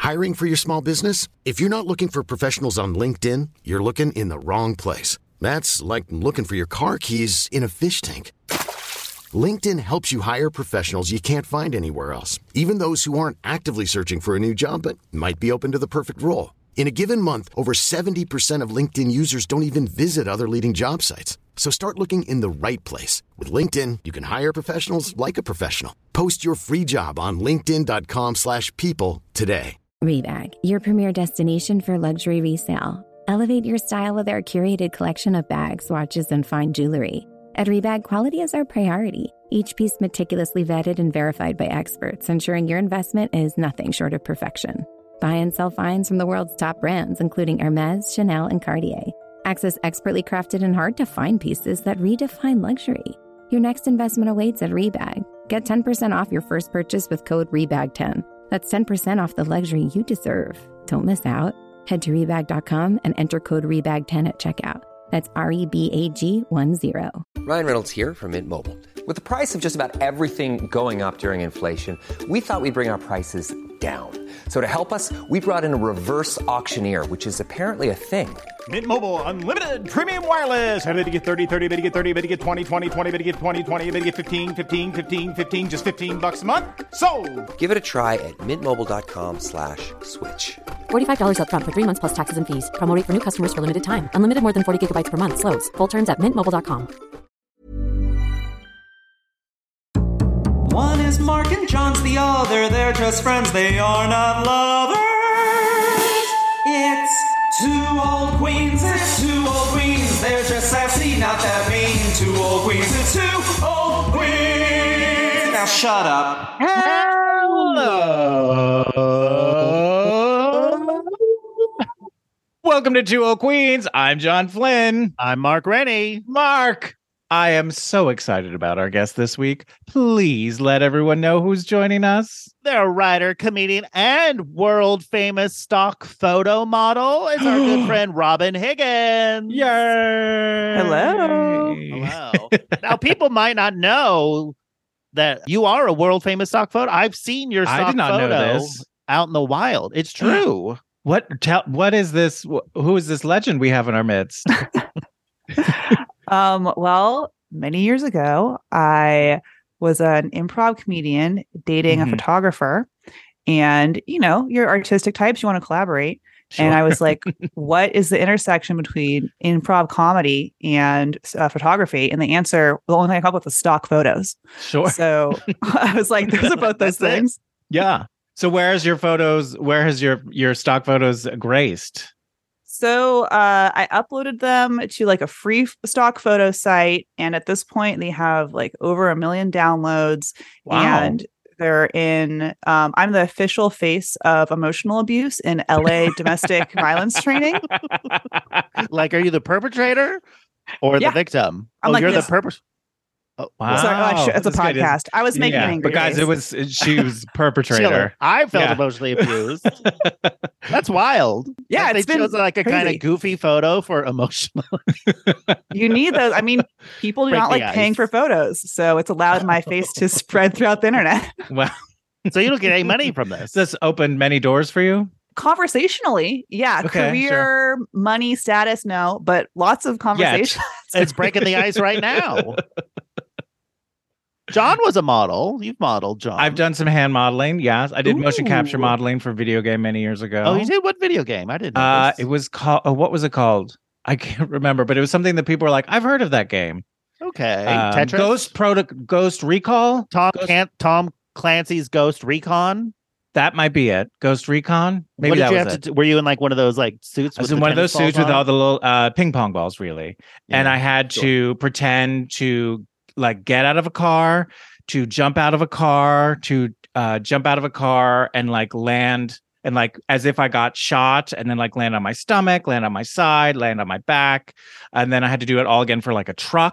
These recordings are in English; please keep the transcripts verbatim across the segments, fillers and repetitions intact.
Hiring for your small business? If you're not looking for professionals on LinkedIn, you're looking in the wrong place. That's like looking for your car keys in a fish tank. LinkedIn helps you hire professionals you can't find anywhere else, even those who aren't actively searching for a new job but might be open to the perfect role. In a given month, over seventy percent of LinkedIn users don't even visit other leading job sites. So start looking in the right place. With LinkedIn, you can hire professionals like a professional. Post your free job on linkedin.com slash people today. Rebag, your premier destination for luxury resale. Elevate your style with our curated collection of bags, watches, and fine jewelry. At Rebag, quality is our priority. Each piece meticulously vetted and verified by experts, ensuring your investment is nothing short of perfection. Buy and sell finds from the world's top brands, including Hermes, Chanel, and Cartier. Access expertly crafted and hard-to-find pieces that redefine luxury. Your next investment awaits at Rebag. Get ten percent off your first purchase with code R E B A G ten. That's ten percent off the luxury you deserve. Don't miss out. Head to rebag dot com and enter code R E B A G ten at checkout. That's R E B A G one zero. Ryan Reynolds here from Mint Mobile. With the price of just about everything going up during inflation, we thought we'd bring our prices down. So to help us, we brought in a reverse auctioneer, which is apparently a thing. Mint Mobile Unlimited Premium Wireless. How to get thirty, thirty, how to get thirty, how to get twenty, twenty, twenty, how to get twenty, twenty, how to get fifteen, fifteen, fifteen, fifteen, just fifteen bucks a month? Sold! Give it a try at mintmobile.com slash switch. forty-five dollars up front for three months plus taxes and fees. Promo rate for new customers for limited time. Unlimited more than forty gigabytes per month. Slows full terms at mint mobile dot com. One is Mark and John's the other. They're just friends. They are not lovers. It's two old queens. It's two old queens. They're just sassy, not that mean. Two old queens. It's two old queens. Now shut up. Hello. Welcome to Two Old Queens. I'm John Flynn. I'm Mark Rennie. Mark, I am so excited about our guest this week. Please let everyone know who's joining us. They're a writer, comedian, and world famous stock photo model. It's our good friend Robin Higgins. Yay! Hello. Hello. Now, people might not know that you are a world famous stock photo. I've seen your stock I did not photo know this. out in the wild. It's true. What? Tell, what is this? Who is this legend we have in our midst? Um, well, many years ago, I was an improv comedian dating Mhm. a photographer. And, you know, you're artistic types, you want to collaborate. Sure. And I was like, what is the intersection between improv comedy and uh, photography? And the answer, the only thing I come up with was stock photos. Sure. So I was like, those are both those That's it. things. Yeah. So where is your photos? Where has your your stock photos graced? So uh, I uploaded them to like a free f- stock photo site. And at this point, they have like over a million downloads. Wow. And they're in, um, I'm the official face of emotional abuse in L A domestic violence training. Like, are you the perpetrator or Yeah. the victim? I'm oh, like you're this. the perpetrator. Oh, Wow. Sorry, oh, I should- it's a This guy did- podcast. I was making yeah, an angry but guys, face. it was she was perpetrator. Chiller. I felt Yeah. emotionally abused. That's wild. Yeah, Like, it's they been chose like a kind crazy. of goofy photo for emotional. You need those. I mean, people do Break not the like paying ice. for photos. So it's allowed my face to spread throughout the internet. Wow. So you don't get any money from this. This opened many doors for you. Conversationally, yeah. Okay, Career, money, status, no. But lots of conversation. It's breaking the ice right now. John was a model. You've modeled, John. I've done some hand modeling. Yes, I did motion capture Ooh. modeling for video game many years ago. Oh, you did? What video game? I didn't know Uh, this. it was called. Oh, what was it called? I can't remember, but it was something that people were like, "I've heard of that game." Okay. Um, Tetris? Ghost Proto Ghost Recall. Tom, Ghost- Can- Tom Clancy's Ghost Recon. That might be it. Ghost Recon. Maybe what did that you was have it. to do? Were you in like one of those like suits? I was with in the one of those tennis suits with balls all on? the little uh, ping pong balls, really, and Yeah, I had sure. to pretend to like get out of a car, to jump out of a car, to uh, jump out of a car and like land and like as if I got shot, and then like land on my stomach, land on my side, land on my back, and then I had to do it all again for like a truck.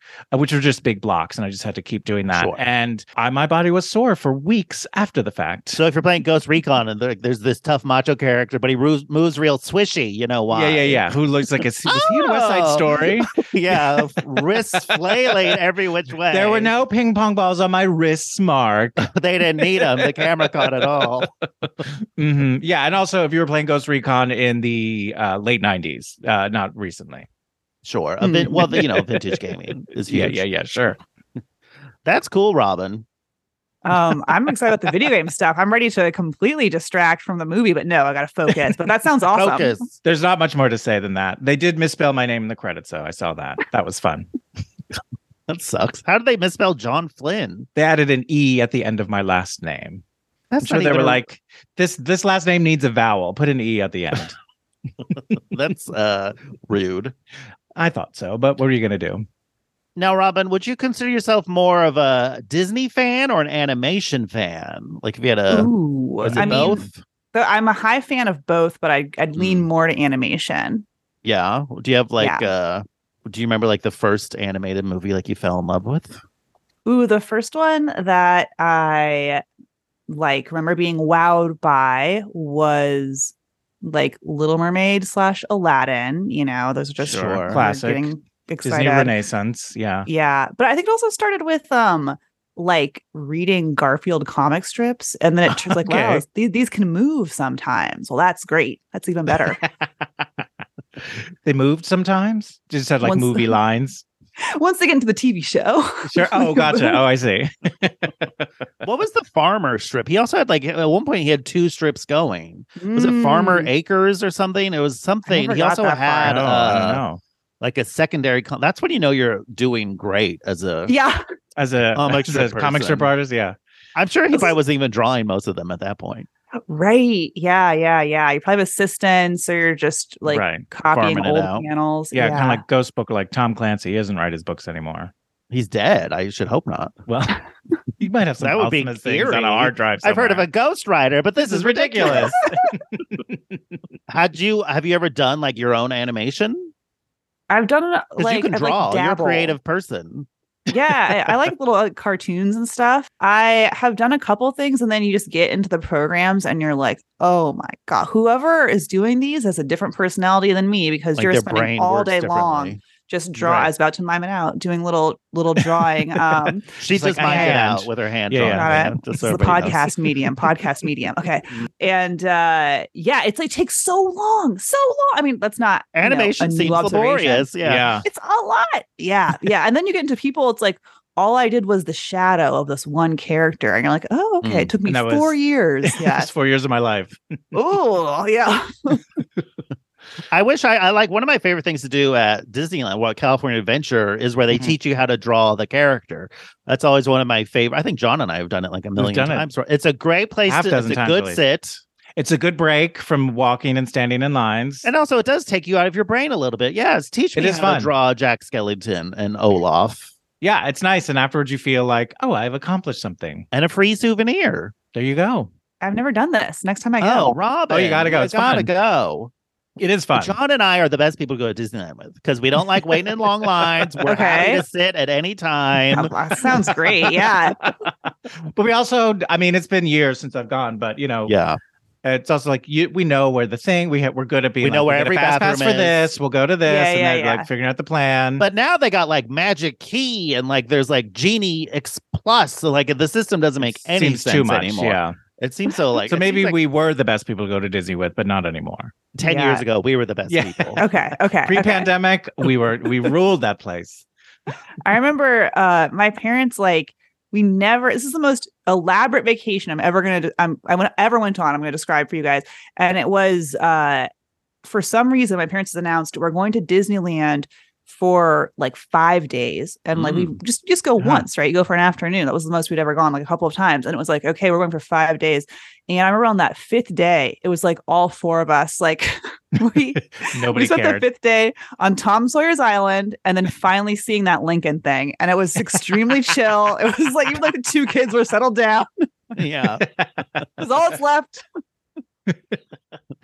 uh, which were just big blocks, and I just had to keep doing that. Sure. And I, my body was sore for weeks after the fact. So if you're playing Ghost Recon and there, there's this tough macho character, but he moves, moves real swishy, you know why? Yeah, yeah, yeah. Who looks like a was he in West Side Oh. Story? Yeah, wrists flailing every which way. There were no ping pong balls on my wrists, Mark. They didn't need them. The camera caught it all. hmm Yeah, and also if you were playing Ghost Recon in the uh, late nineties, uh, not recently. Sure. A bit, well, you know, vintage gaming is huge. Yeah, yeah, yeah, sure. That's cool, Robin. Um, I'm excited about the video game stuff. I'm ready to completely distract from the movie, but no, I got to focus. But that sounds awesome. Focus. There's not much more to say than that. They did misspell my name in the credits, so I saw that. That was fun. That sucks. How did they misspell John Flynn? They added an E at the end of my last name. That's I'm sure not they even were a- like, this this last name needs a vowel. Put an E at the end. That's uh rude. I thought so, but what are you going to do? Now, Robin, would you consider yourself more of a Disney fan or an animation fan? Like if you had a Ooh, is it I mean, both? the- I'm a high fan of both, but I, I'd lean Mm. more to animation. Yeah. Do you have like Yeah. uh do you remember like the first animated movie like you fell in love with? Ooh, the first one that I like remember being wowed by was like Little Mermaid slash Aladdin. You know, those are just Sure. we're Classic. getting Disney excited. Renaissance. Yeah. Yeah, but I think it also started with um like reading Garfield comic strips, and then it turns like, wow, Okay. these, these can move sometimes. Well, that's great. That's even better. They moved sometimes. Just had like Once- movie lines. Once they get into the T V show. Sure. Oh, gotcha. Oh, I see. What was the farmer strip? He also had like at one point he had two strips going. Was it Farmer Mm. Acres or something? It was something. never He got also that far. had Oh, I don't uh, know. like a secondary. Con- That's when you know you're doing great as a. Yeah. As a, Comic as strip a comic strip person. artist, yeah. I'm sure he probably wasn't even drawing most of them at that point. Right. Yeah. Yeah. Yeah. You probably have assistants, so you're just like Right. copying Farming it old out. panels. Yeah, kind of like Ghost Book, like Tom Clancy. He doesn't write his books anymore. He's dead. I should hope not. Well, you might have some That would be ultimate things on eerie. a hard drive. I've heard of a somewhere. ghostwriter, but this, This is ridiculous. Had you have you ever done like your own animation? I've done it Because like you can I've, like, draw. You're a dabbled. creative person. Yeah, I, I like little like, cartoons and stuff. I have done a couple things, and then you just get into the programs, and you're like, "Oh my god, whoever is doing these has a different personality than me because Like you're their spending brain all works day long differently. just draw." Right. I was about to mime it out, doing little little drawing. Um, She It's just like a mimed it hand. out with her hand. Yeah, drawing yeah. it, got it. just This so is the everybody knows. podcast medium. Podcast medium. Okay, and uh, yeah, it's like takes so long, so long. I mean, that's not you know, Animation a new seems observation. laborious. Yeah. Yeah. It's a lot. Yeah. Yeah. And then you get into people, it's like, all I did was the shadow of this one character. And you're like, oh, okay. It took me And that four was- years. Yeah. It's four years of my life. Oh, yeah. I wish I, I like one of my favorite things to do at Disneyland, well, California Adventure, is where they Mhm. teach you how to draw the character. That's always one of my favorite. I think John and I have done it like a million done it. times. It's a great place Half to. dozen It's a times good at least. sit. It's a good break from walking and standing in lines. And also, it does take you out of your brain a little bit. Yes, teach It me is how fun. to draw Jack Skellington and Olaf Yeah, it's nice. And afterwards, you feel like, oh, I've accomplished something. and a free souvenir. There you go. I've never done this. Next time I go. Oh, Robin! Oh, you gotta go. It's gotta fun. go. It is fun. John and I are the best people to go to Disneyland with because we don't like waiting in long lines. We're happy Okay. to sit at any time. Oh, that sounds great. Yeah. But we also, I mean, it's been years since I've gone, but you know, Yeah. it's also like you, we know where the thing we ha- we're good at being. We know like, where we'll every get a fast pass bathroom for is. this. We'll go to this, Yeah, and yeah, then yeah. like figuring out the plan. But now they got like Magic Key and like there's like Genie X Plus. So like the system doesn't make any seems sense too much. anymore. Yeah. It seems so like so it maybe seems like we were the best people to go to Disney with, but not anymore. ten Yeah. years ago we were the best Yeah. people. Okay. Okay. okay. Pre-pandemic, we were we ruled that place. I remember uh my parents like we never this is the most elaborate vacation I'm ever gonna I'm I went ever went on I'm gonna describe for you guys. And it was uh for some reason my parents announced we're going to Disneyland for like five days and like we just just go Uh-huh. once, right? You go for an afternoon. That was the most we'd ever gone, like a couple of times. And it was like, okay, we're going for five days. And I remember on that fifth day, it was like all four of us, like we Nobody we spent cared. the fifth day on Tom Sawyer's Island and then finally seeing that Lincoln thing. And it was extremely chill. It was like even like the two kids were settled down. Yeah. It was all that's left.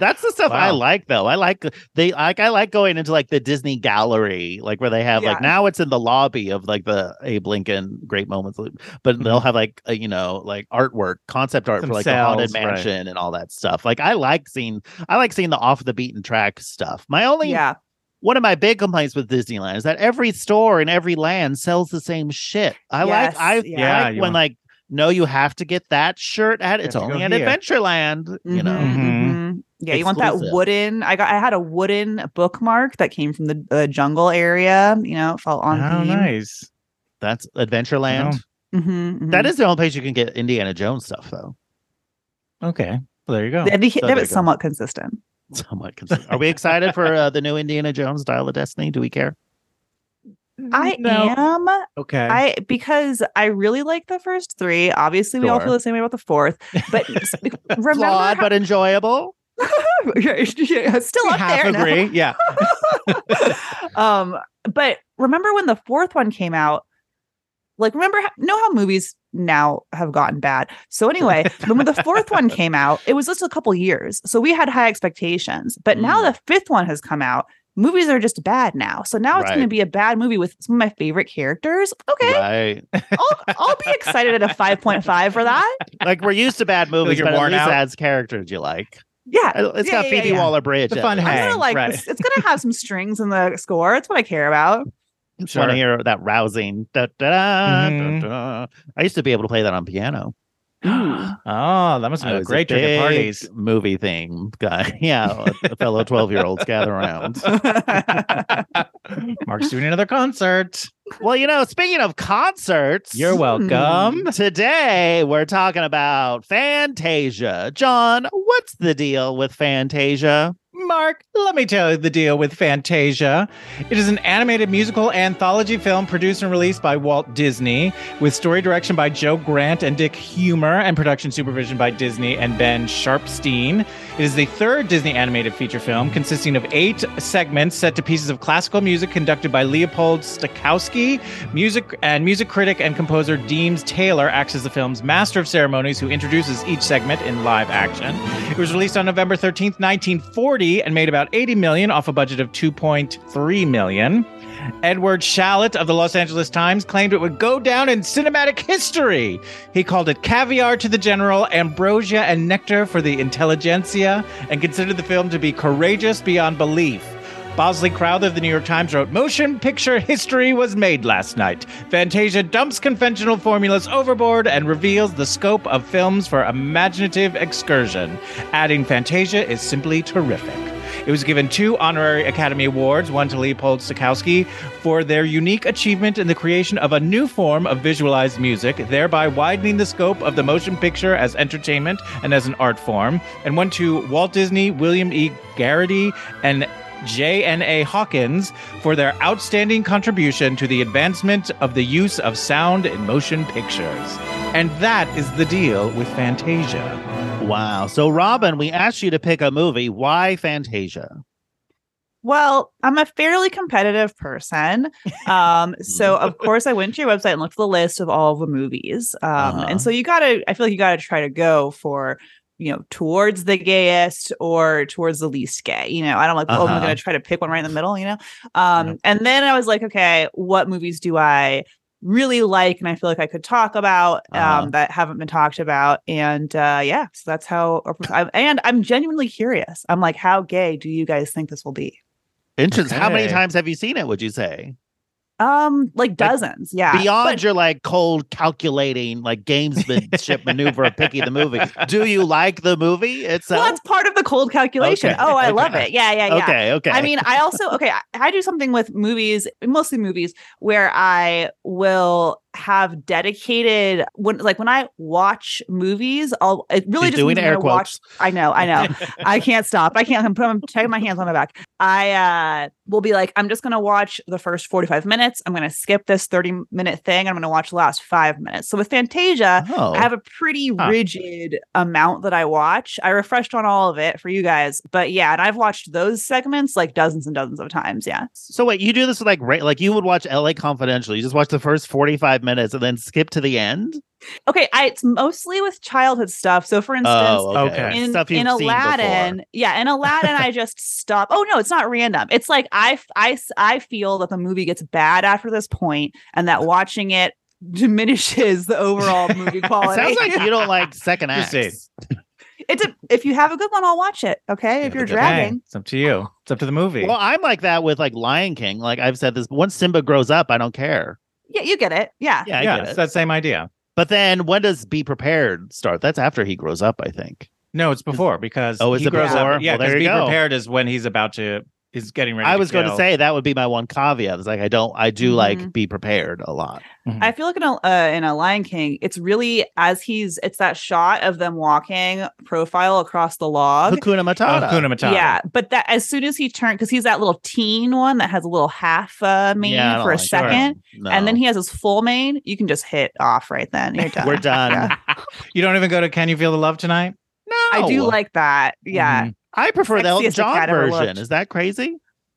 That's the stuff Wow. I like, though. I like they like I like going into like the Disney gallery, like where they have Yeah. like now it's in the lobby of like the Abe Lincoln Great Moments, but Mhm. they'll have like a, you know like artwork, concept art for like the Haunted Themselves, right. Mansion and all that stuff. Like I like seeing I like seeing the off the beaten track stuff. My only Yeah. one of my big complaints with Disneyland is that every store in every land sells the same shit. I Yes, like I yeah. like you when want- like no, you have to get that shirt at it's have to only go at here. Adventureland, you know. Mhm, Mhm. mhm. Yeah, you want that Exclusive. wooden. I got. I had a wooden bookmark that came from the uh, jungle area. You know, it felt on Oh, theme. nice. That's Adventureland. Mhm, That mhm. is the only place you can get Indiana Jones stuff, though. Okay. Well, there you go. They, they, So they there have you it go. somewhat consistent. Somewhat consistent. Are we excited for uh, the new Indiana Jones Dial of Destiny? Do we care? I No. am. Okay. I because I really like the first three. Obviously, we all Sure. feel the same way about the fourth. But s- remember, Flawed, how- but enjoyable. yeah, yeah, still up half there. now. agree. Yeah. um, but remember when the fourth one came out? Like, remember, how, know how movies now have gotten bad. So anyway, but when the fourth one came out, it was just a couple years, so we had high expectations. But now Mm. the fifth one has come out. Movies are just bad now. So now it's going to Right. be a bad movie with some of my favorite characters. Okay, Right. I'll, I'll be excited at a five point five for that. Like we're used to bad movies, you're but at worn least out? it has characters you like. Yeah, It's Yeah, got yeah, Phoebe yeah. Waller-Bridge. The at fun least. I'm hang. gonna like. right. It's, it's gonna have some strings in the score. That's what I care about. Just want to Sure. hear that rousing. Da, da, da, Mhm. da, da. I used to be able to play that on piano. Oh, that must have I been a was great trick at big parties. movie thing guy. Yeah, a fellow twelve-year-olds gather around. Mark's doing another concert. Well, you know, speaking of concerts, You're welcome. today we're talking about Fantasia. John, what's the deal with Fantasia? Mark, let me tell you the deal with Fantasia. It is an animated musical anthology film produced and released by Walt Disney, with story direction by Joe Grant and Dick Humer, and production supervision by Disney and Ben Sharpstein. It is the third Disney animated feature film, consisting of eight segments set to pieces of classical music conducted by Leopold Stokowski. Music and music critic and composer Deems Taylor acts as the film's master of ceremonies, who introduces each segment in live action. It was released on November thirteenth, nineteen forty, and made about eighty million dollars off a budget of two point three million dollars. Edward Shallot of the Los Angeles Times claimed it would go down in cinematic history. He called it caviar to the general, ambrosia and nectar for the intelligentsia, and considered the film to be courageous beyond belief. Bosley Crowther of the New York Times wrote, "Motion picture history was made last night. Fantasia dumps conventional formulas overboard and reveals the scope of films for imaginative excursion. Adding Fantasia is simply terrific." It was given two honorary Academy Awards, one to Leopold Stokowski for their unique achievement in the creation of a new form of visualized music, thereby widening the scope of the motion picture as entertainment and as an art form, and one to Walt Disney, William E. Garrity, and J N A Hawkins for their outstanding contribution to the advancement of the use of sound in motion pictures. And that is the deal with Fantasia. Wow. So, Robin, we asked you to pick a movie. Why Fantasia? Well, I'm a fairly competitive person. Um, so of course I went to your website and looked at the list of all of the movies. Um, Uh-huh. and so you gotta, I feel like you gotta try to go for, you know, towards the gayest or towards the least gay. You know, I don't like, oh, I'm Uh-huh. gonna try to pick one right in the middle, you know? Um, and then I was like, okay, what movies do I really like and I feel like I could talk about um, Uh-huh. that haven't been talked about? And uh, yeah, so that's how, I, and I'm genuinely curious. I'm like, how gay do you guys think this will be? Interesting. How many Okay. times have you seen it, would you say? Um, like dozens, yeah. Beyond But- your like cold calculating, like gamesmanship maneuver of picking the movie. Do you like the movie itself? well, that's part of the cold calculation. Okay, Oh, I okay. love it. Yeah, yeah, yeah. Okay, okay. I mean, I also okay. I, I do something with movies, mostly movies, where I will have dedicated when, like, when I watch movies, I'll it really She's just doing means I'm air gonna watch. quotes. I know, I know. I can't stop. I can't. I'm, I'm taking my hands on my back. I uh will be like, I'm just gonna watch the first forty-five minutes. I'm gonna skip this thirty minute thing. I'm gonna watch the last five minutes. So with Fantasia, Oh. I have a pretty Huh. rigid amount that I watch. I refreshed on all of it for you guys, but yeah, and I've watched those segments like dozens and dozens of times. Yeah. So wait, you do this with like ra- like you would watch L A Confidential. You just watch the first forty-five minutes and then skip to the end? Okay, I, it's mostly with childhood stuff. So, for instance, Oh, okay. Okay. in, Stuff you've in seen Aladdin, before. yeah, in Aladdin, I just stop. Oh no, it's not random. It's like I, I, I feel that the movie gets bad after this point, and that watching it diminishes the overall movie quality. Sounds like you don't like second Just acts. It's a, if you have a good one, I'll watch it. Okay, if Yeah, you're the good Hey, dragging, it's up to you. It's up to the movie. Well, I'm like that with like Lion King. Like I've said this, once Simba grows up, I don't care. yeah, you get it. Yeah, Yeah, I yeah, get it's it. that same idea. But then when does Be Prepared start? That's after he grows up, I think. No, it's before because Oh, is he it grows before? up. Yeah, Well, there because you be go. prepared is when he's about to is getting ready. I to was going to kill. say that would be my one caveat. It's like I don't, I do Mhm. like Be Prepared a lot. I feel like in a uh, in a Lion King, it's really as he's it's that shot of them walking profile across the log. Hakuna Oh, Matata. Hakuna Matata. Yeah, but that as soon as he turned, because he's that little teen one that has a little half uh, mane Yeah, I don't for a like that. second, No. and then he has his full mane. You can just hit off right then. You're done. We're done. Yeah. You don't even go to Can You Feel the Love Tonight? No, I do like that. Yeah, Mhm. I prefer the Elton Sexiest the John cat ever version. looked. Is that crazy?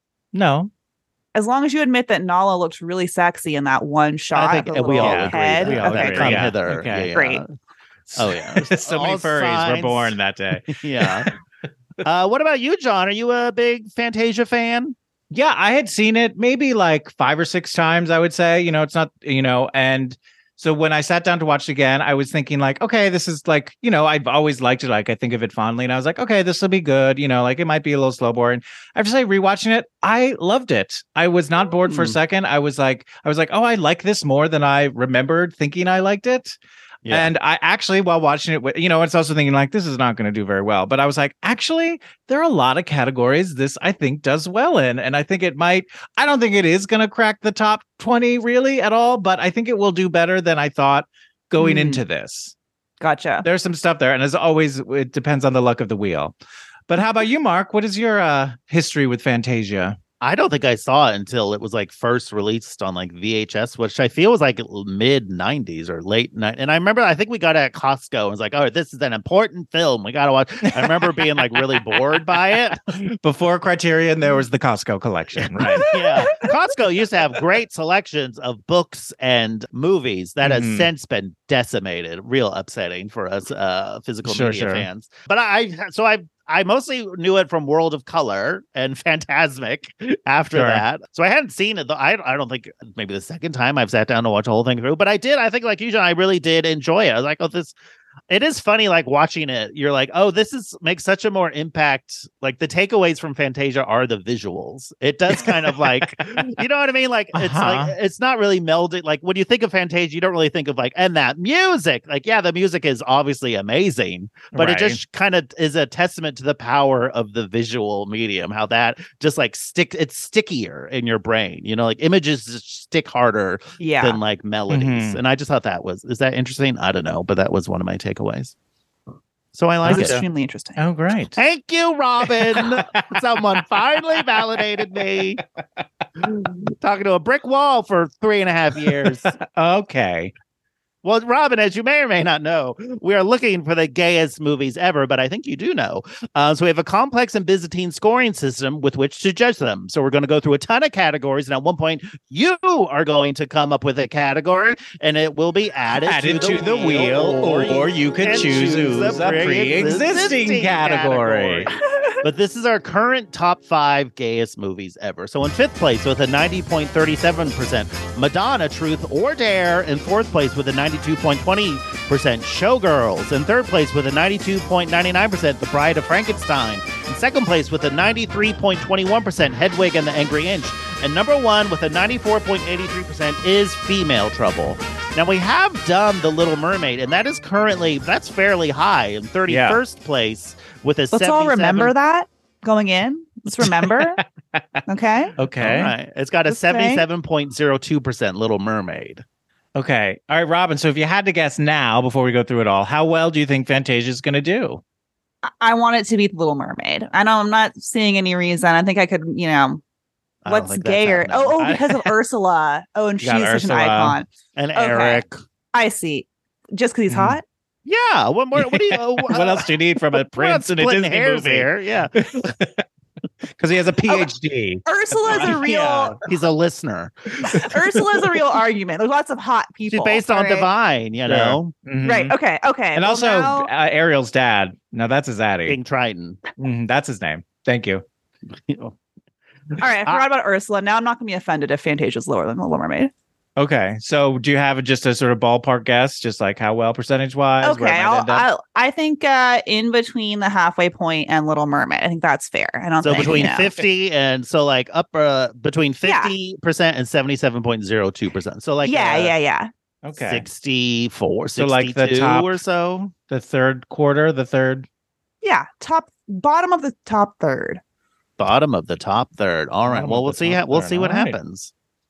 No. as long as you admit that Nala looked really sexy in that one shot. I think of the we all little agree. head. that. We all okay, agree. Come great. Yeah. hither. Okay. Yeah, yeah. Great. Oh yeah. so many All furries signs. were born that day. Yeah. Uh, what about you, John? Are you a big Fantasia fan? Yeah, I had seen it maybe like five or six times, I would say. You know, it's not, you know, and so when I sat down to watch it again, I was thinking like, okay, this is like, you know, I've always liked it. Like, I think of it fondly. And I was like, okay, this will be good. You know, like it might be a little slow boring. I have to say, rewatching it, I loved it. I was not bored for a Mm. second. I was like, I was like, oh, I like this more than I remembered thinking I liked it. Yeah. And I actually, while watching it, you know, it's also thinking like, this is not going to do very well. But I was like, actually, there are a lot of categories this I think does well in. And I think it might, I don't think it is going to crack the top twenty really at all, but I think it will do better than I thought going Hmm. into this. Gotcha. There's some stuff there. And as always, it depends on the luck of the wheel. But how about you, Mark? What is your uh, history with Fantasia? I don't think I saw it until it was like first released on like V H S, which I feel was like mid nineties or late night. And I remember, I think we got it at Costco and was like, oh, this is an important film. We got to watch. I remember being like really bored by it. Before Criterion, there was the Costco collection, right? Yeah. Costco used to have great selections of books and movies that Mhm. has since been decimated. Real upsetting for us uh, physical Sure, media sure. fans. But I, so I, I mostly knew it from World of Color and Phantasmic after Sure. that. So I hadn't seen it. Though. I, I don't think maybe the second time I've sat down to watch the whole thing through, but I did. I think like you, John, I really did enjoy it. I was like, oh, this, it is funny, like watching it. You're like, oh, this is makes such a more impact. Like the takeaways from Fantasia are the visuals. It does kind of like, you know what I mean? Like it's Uh-huh. like it's not really melded. Like when you think of Fantasia, you don't really think of like and that music. Like yeah, the music is obviously amazing, but Right. it just kind of is a testament to the power of the visual medium. How that just like stick, it's stickier in your brain. You know, like images just stick harder Yeah. than like melodies. Mhm. And I just thought that was is that interesting? I don't know, but that was one of my takeaways. So I It like was it. extremely interesting. Oh, great. Thank you, Robin. Someone finally validated me. Talking to a brick wall for three and a half years. Okay. Well, Robin, as you may or may not know, we are looking for the gayest movies ever, but I think you do know. Uh, so we have a complex and Byzantine scoring system with which to judge them. So we're going to go through a ton of categories, and at one point, you are going to come up with a category, and it will be added, Added to the wheel, or you could can choose a a pre-existing category. But this is our current top five gayest movies ever. So in fifth place with a ninety point three seven percent, Madonna, Truth or Dare. In fourth place with a ninety-two point two zero percent, Showgirls. In third place with a ninety-two point nine nine percent, The Bride of Frankenstein. In second place with a ninety-three point two one percent, Hedwig and the Angry Inch. And number one with a ninety-four point eight three percent is Female Trouble. Now we have done The Little Mermaid, and that is currently, that's fairly high in thirty-first place with a Let's all seventy-seven remember that going in. Let's remember. Okay. Okay. All right. It's got a That's right. seventy-seven point zero two percent Little Mermaid. Okay. All right, Robin. So if you had to guess now before we go through it all, how well do you think Fantasia is going to do? I- I want it to be The Little Mermaid. I know I'm not seeing any reason. I think I could, you know, I don't what's think that's gayer? happening. Oh, oh, I- because of Ursula. Oh, and You she's got such Ursula. an icon. And Okay. Eric. I see. Just because he's Mhm. hot? Yeah. What more? What do you? Uh, What else do you need from a We're not prince in a splitting Disney hairs movie? here. Yeah. because he has a P H D. Ursula's a real Yeah, he's a listener. Ursula's a real argument. There's lots of hot people. She's based on right? Divine, you know, Mhm. Right. Okay. Okay. And Well, also now- uh, Ariel's dad. No, that's his daddy. King Triton. Mhm, that's his name. Thank you. all right. I forgot about Ursula. Now I'm not going to be offended if Fantasia's lower than the Little Mermaid. Okay, so do you have just a sort of ballpark guess, just like how well percentage wise? Okay. I'll, I'll, I think uh, in between the halfway point and Little Mermaid. I think that's fair. I don't So think, between you know. fifty and so like up uh, between Yeah. fifty percent and seventy-seven point zero two percent. So like yeah, uh, yeah, yeah. Okay, sixty-four, So like the sixty-two top- or so. the third quarter, the third. Yeah. Top, bottom of the top third. Bottom of the top third. All right. Bottom Well, of we'll the see. top How, we'll third. see what All right. happens.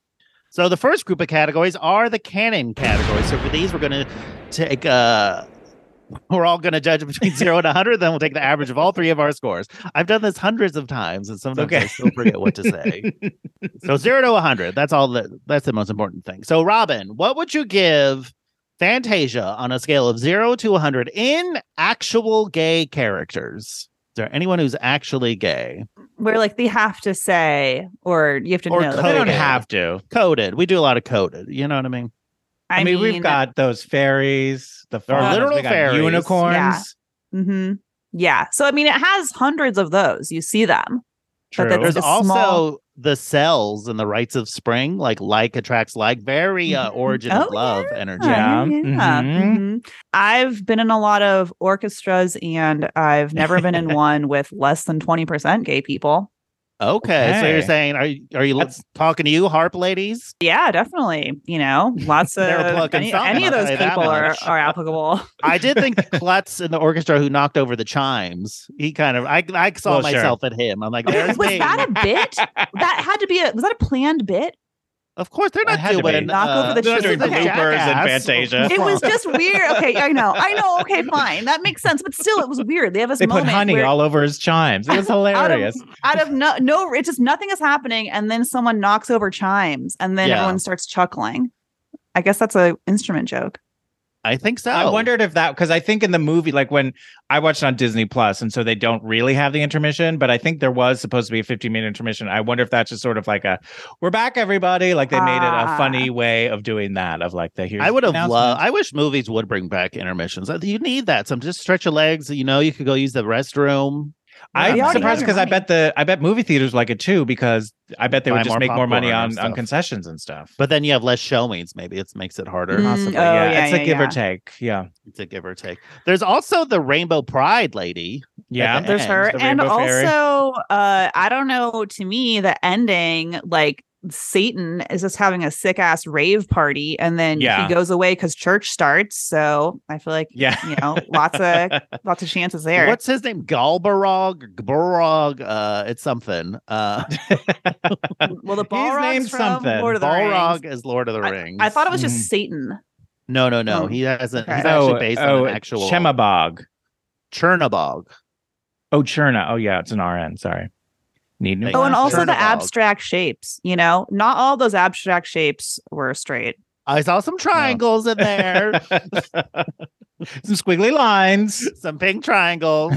So the first group of categories are the canon categories. So for these, we're going to take. Uh, we're all going to judge between zero and one hundred. Then we'll take the average of all three of our scores. I've done this hundreds of times, and sometimes Okay. I still forget what to say. So zero to one hundred. That's all. That, that's the most important thing. So Robin, what would you give Fantasia on a scale of zero to one hundred in actual gay characters? Is there anyone who's actually gay? Where like they have to say, or you have to Or know. that They they're don't Coded. gay. have to. Coded. We do a lot of coded. You know what I mean? I, mean, we've got those fairies, the There are fauns, literal we got fairies. unicorns. Yeah. Mm-hmm. Yeah. So I mean, it has hundreds of those. You see them. But True. that's- There's It's also small. the cells and the rites of spring, like like attracts like, very uh, Mhm. origin Oh, of love energy. Yeah. Yeah. yeah. Mhm. Mhm. I've been in a lot of orchestras and I've never been in one with less than twenty percent gay people. Okay, so you're Okay. saying, are you, are you That's- talking to you, harp ladies? Yeah, definitely. You know, lots of They're plucking any, something, any of I'll those tell you that people are, much. are applicable. I did think Klutz in the orchestra who knocked over the chimes. He kind of, I, I saw Well, sure. myself at him. I'm like, there's Was me. that a bit? That had to be a was that a planned bit? Of course, they're That not had to be. doing Knock over the They're not chimes. doing Okay. bloopers and Jackass. Fantasia. It was just weird. Okay, I know. I know. Okay, fine. That makes sense. But still, it was weird. They have this They put moment honey where all over his chimes. It was hilarious. out of no no it's just nothing is happening and then someone knocks over chimes and then Yeah. everyone starts chuckling. I guess that's a instrument joke. I think so. I wondered if that because I think in the movie, like when I watched it on Disney Plus, and so they don't really have the intermission, but I think there was supposed to be a fifteen minute intermission. I wonder if that's just sort of like a "we're back, everybody." Like they made it a Ah. funny way of doing that. Of like the here's I would have announcement. loved. I wish movies would bring back intermissions. Uh, You need that. Some just stretch your legs. You know, you could go use the restroom. I'm They already surprised have because your I bet the I bet movie theaters like it too because I bet they Buy would just more make more money popcorn on, and on stuff. concessions and stuff. But then you have less showings. Maybe it makes it harder. Mm, Possibly, oh, yeah. yeah, It's a yeah, give or yeah. take. Yeah, It's a give or take. There's also the Rainbow Pride lady. yeah. the There's end, her. the And Rainbow Fairy. also, uh, I don't know, to me, the ending, like Satan is just having a sick ass rave party and then Yeah. he goes away because church starts. So I feel like, Yeah. you know, lots of lots of chances there. What's his name? Galbarog? Gborog? Uh, it's something. Uh, well, the He's Balrog's named from something. Lord of the Rings. Balrog is Lord of the I- Rings. I, thought it was just Mhm. Satan. No, no, no. Oh, He hasn't. okay. He's oh, actually based oh, on an actual Chemabog. Chernabog. Oh, Cherna. Oh, yeah, it's an R N. Sorry. Need new Thank Oh, and you. also the Chernabog. abstract shapes. You know, not all those abstract shapes were straight. I saw some triangles in there. Some squiggly lines. Some pink triangles.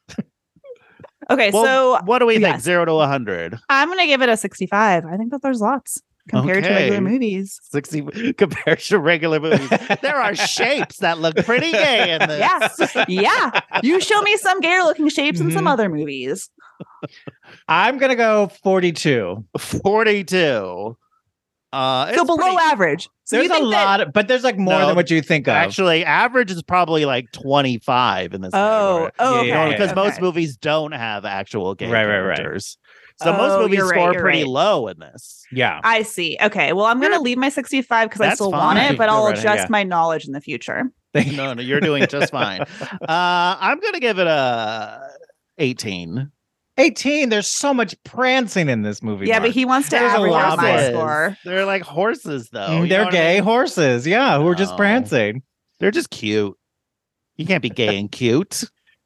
Okay, Well, so what do we think? yes. Zero to a hundred. I'm gonna give it a sixty-five. I think that there's lots compared to regular Okay. movies. Sixty compared to regular movies. There are shapes that look pretty gay in this. Yeah, yeah. You show me some gayer looking shapes in some Mhm. other movies. I'm gonna go forty-two. Forty-two. Uh, So it's below pretty- average. So There's you a think that- lot, of, but there's like more No, than what you think of. Actually, average is probably like twenty-five in this. Oh, category. oh, Yeah, okay. yeah, yeah. because most okay. movies don't have actual gay Right, right, right. characters. So Oh, most movies you're right, score you're pretty right. low in this. yeah. I see. Okay. Well, I'm gonna You're- leave my sixty-five because I That's still want fine. it, but I'll You're right, adjust yeah. my knowledge in the future. No, no, you're doing just fine. Uh, I'm gonna give it a eighteen. eighteen. There's so much prancing in this movie. Yeah, Mark. but he wants to There's a average lot out of my horses. score. They're like horses, though. Mm, You they're know what I gay mean? horses. Yeah, who are just No. prancing. They're just cute. You can't be gay and cute.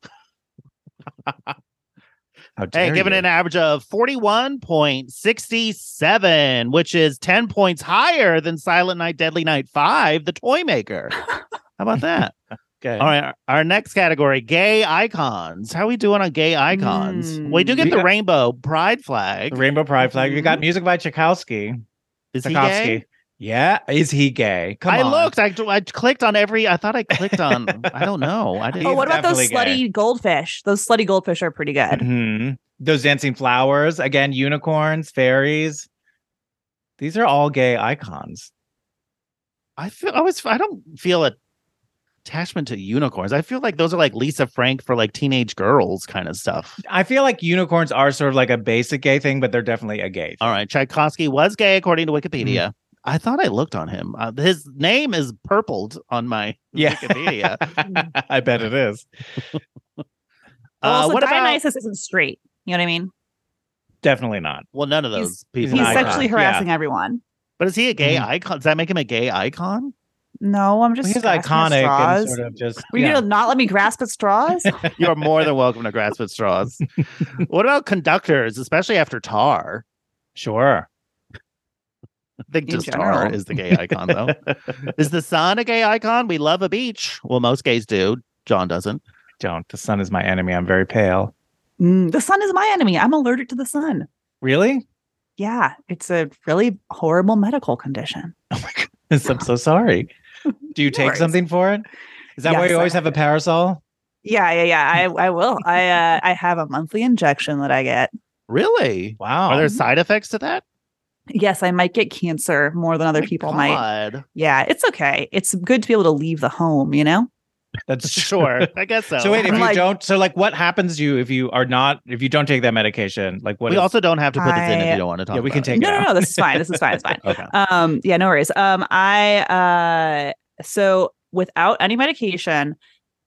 How Hey, dare giving you. it an average of forty-one point six seven, which is ten points higher than Silent Night, Deadly Night five, The Toy Maker. How about that? Okay. All right, our, our next category, gay icons. How are we doing on gay icons? Mm. We do get We the got- rainbow pride flag. The Rainbow Pride flag. You got Mhm. music by Tchaikovsky. Is he Tchaikovsky. gay? Yeah. Is he gay? Come I on. looked. I, I clicked on every. I thought I clicked on. I don't know. I didn't. Oh, He's what about those definitely slutty gay. goldfish? Those slutty goldfish are pretty good. hmm Those dancing flowers. Again, unicorns, fairies. These are all gay icons. I feel. I was. I don't feel a attachment to unicorns. I feel like those are like Lisa Frank for like teenage girls kind of stuff. I feel like unicorns are sort of like a basic gay thing, but they're definitely a gay thing. All right, Tchaikovsky was gay according to Wikipedia. I thought I looked on him. Uh, his name is purpled on my Yeah. Wikipedia. I bet it is. Uh, also, what about? Dionysus isn't straight. You know what I mean? Definitely not. Well, none of He's- those people. an He's are. icon. sexually Yeah. harassing everyone. But is he a gay Mhm. icon? Does that make him a gay icon? No, I'm just He's grasping at iconic straws. and sort of just. Were you yeah. gonna not let me grasp at straws? You are more than welcome to grasp at straws. What about conductors, especially after Tar? Sure. I think In just Tar general. is the gay icon, though. Is the sun a gay icon? We love a beach. Well, most gays do. John doesn't. Don't. The sun is my enemy. I'm very pale. Mm, the sun is my enemy. I'm allergic to the sun. Really? Yeah, it's a really horrible medical condition. Oh my goodness. I'm so sorry. Do you take worries. something for it? Is that why Yes, you I always have a parasol? Yeah, yeah, yeah. I, I will. I, uh, I have a monthly injection that I get. Really? Wow. Are there side effects to that? Yes, I might get cancer more than other My people might. God. Yeah, it's okay. It's good to be able to leave the home. You know. That's Sure. I guess so. So wait, if I'm you like- don't, so like, what happens to you if you are not, if you don't take that medication? Like, what? we is- also don't have to put this in if I- you don't want to talk yeah, we can about take No, it no, out. no. This is fine. This is fine. It's fine. it. Okay. Um, yeah, no worries. Um, I uh, so without any medication,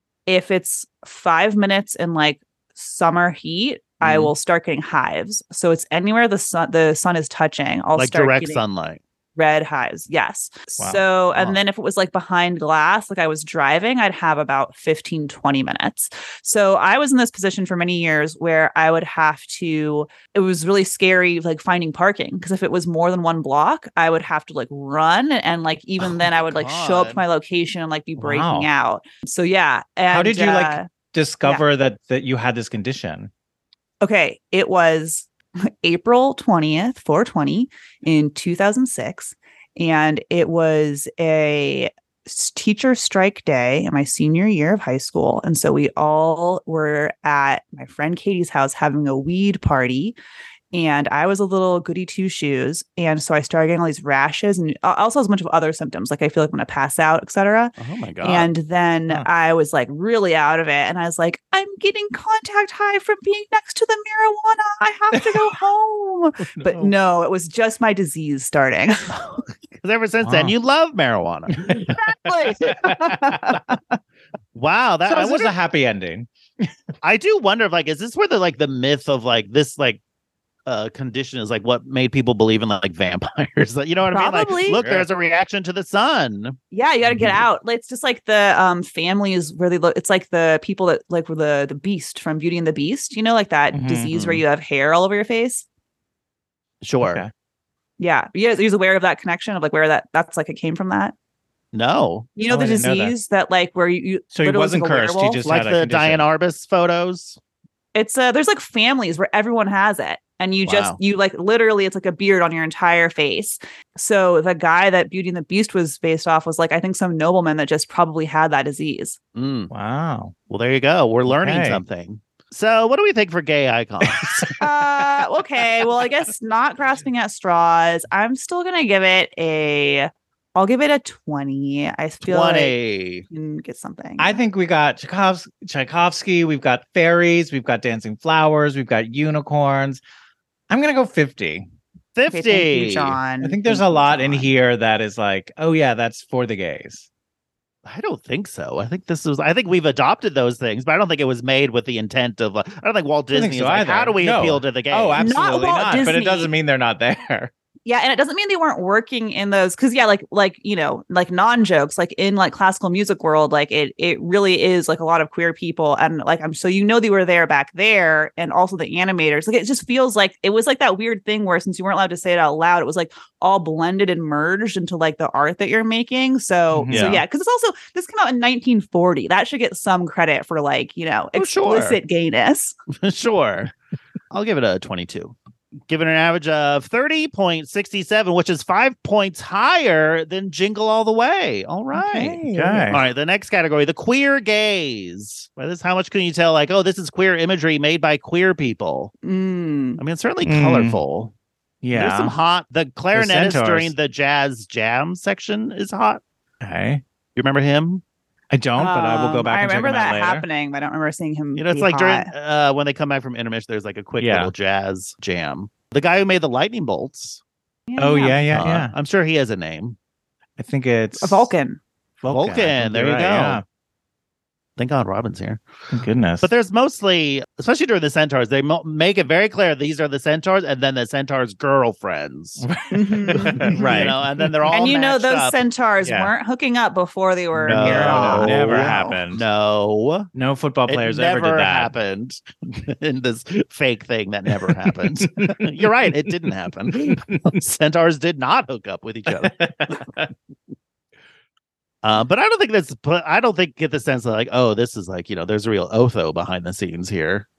if it's five minutes in like summer heat, I Mhm. will start getting hives. So it's anywhere the sun the sun is touching, I'll Like start direct getting sunlight. red hives. Yes. Wow. So, and Wow. then if it was like behind glass, like I was driving, I'd have about fifteen, twenty minutes. So I was in this position for many years where I would have to, it was really scary, like finding parking. Because if it was more than one block, I would have to like run. And like, even Oh then my I would like show up God. to my location and like be breaking Wow. out. So yeah. And, How did you, like, uh, Discover that that you had this condition. okay, it was April twentieth, four twenty in two thousand six. And it was a s- teacher strike day in my senior year of high school. And so we all were at my friend Katie's house having a weed party. And I was a little goody two shoes. And so I started getting all these rashes and I also has a bunch of other symptoms. Like I feel like I'm going to pass out, et cetera. Oh my God. And then Huh. I was like really out of it. And I was like, I'm getting contact high from being next to the marijuana. I have to go home. But no, it was just my disease starting. Because ever since then, Wow. you love marijuana. Wow. That So I, this is wonder, a happy ending. I do wonder if like, is this where the like the myth of like this like uh condition is like what made people believe in like vampires? Like, you know what I mean? Probably. Like, look, Sure. there's a reaction to the sun. Yeah, you got to get Mhm. out. Like, it's just like the um families where they look. It's like the people that like were the the Beast from Beauty and the Beast. You know, like that Mhm, disease where mhm. you have hair all over your face. Sure. Okay. Yeah, you guys, are you aware of that connection of like where that that's like it came from that? No. You know, Oh, I the didn't know that. disease that. like where you, you So he literally wasn't like a cursed. He werewolf. just Like had a the condition. Diane Arbus photos. It's uh there's like families where everyone has it and you just Wow. you like literally it's like a beard on your entire face. So the guy that Beauty and the Beast was based off was like I think some nobleman that just probably had that disease. Mm. Wow. Well, there you go. We're learning Okay. something. So, what do we think for gay icons? Uh okay, well I guess not grasping at straws. I'm still going to give it a I'll give it a twenty. I feel like twenty. you can get something. I think we got Tchaikovsky, Tchaikovsky, we've got fairies, we've got dancing flowers, we've got unicorns. I'm going to go fifty. fifty. Okay, thank you, John. I think there's Thank a you, lot in John. here that is like, oh yeah, that's for the gays. I don't think so. I think this was. I think we've adopted those things, but I don't think it was made with the intent of. Like, I don't think Walt I don't Disney think is so like, either. how do we No. appeal to the gays? Oh, absolutely Walt not. But it Disney. doesn't mean they're not there. Yeah, and it doesn't mean they weren't working in those because yeah, like like you know, like non-jokes, like in like classical music world, like it it really is like a lot of queer people, and like I'm so you know they were there back there, and also the animators. Like it just feels like it was like that weird thing where since you weren't allowed to say it out loud, it was like all blended and merged into like the art that you're making. So Yeah. so yeah, because it's also this came out in nineteen forty. That should get some credit for like you know Oh, sure. explicit gayness. Sure. I'll give it a twenty-two. Give it an average of thirty point six seven, which is five points higher than Jingle All the Way. All right. Okay. All right. The next category, the queer gaze. By this, how much can you tell? Like, oh, this is queer imagery made by queer people. Mm. I mean, it's certainly Mm. colorful. Yeah. There's some hot. The clarinetist centaurs. during the jazz jam section is hot. Okay. You remember him? I don't, but I will go Um, back I and check remember him out that later. happening, but I don't remember seeing him. You know, it's be like during hot. uh, when they come back from intermission, there's like a quick Yeah. little jazz jam. The guy who made the lightning bolts. Oh yeah, yeah, uh, yeah. I'm sure he has a name. I think it's A Vulcan. Vulcan. I think There you're you right, go. Yeah. Thank God Robin's here. Thank goodness. But there's mostly, especially during the centaurs, they mo- make it very clear these are the centaurs and then the centaurs' girlfriends. Mhm. Right. You know, and then they're all And you know matched those up. centaurs Yeah. weren't hooking up before they were No, paired off. never no, happened. No. no football players it ever never did that. happened in this fake thing that never happened. You're right. It didn't happen. Centaurs did not hook up with each other. Uh, but I don't think that's. But I don't think get the sense of like, oh, this is like you know, there's a real Otho behind the scenes here.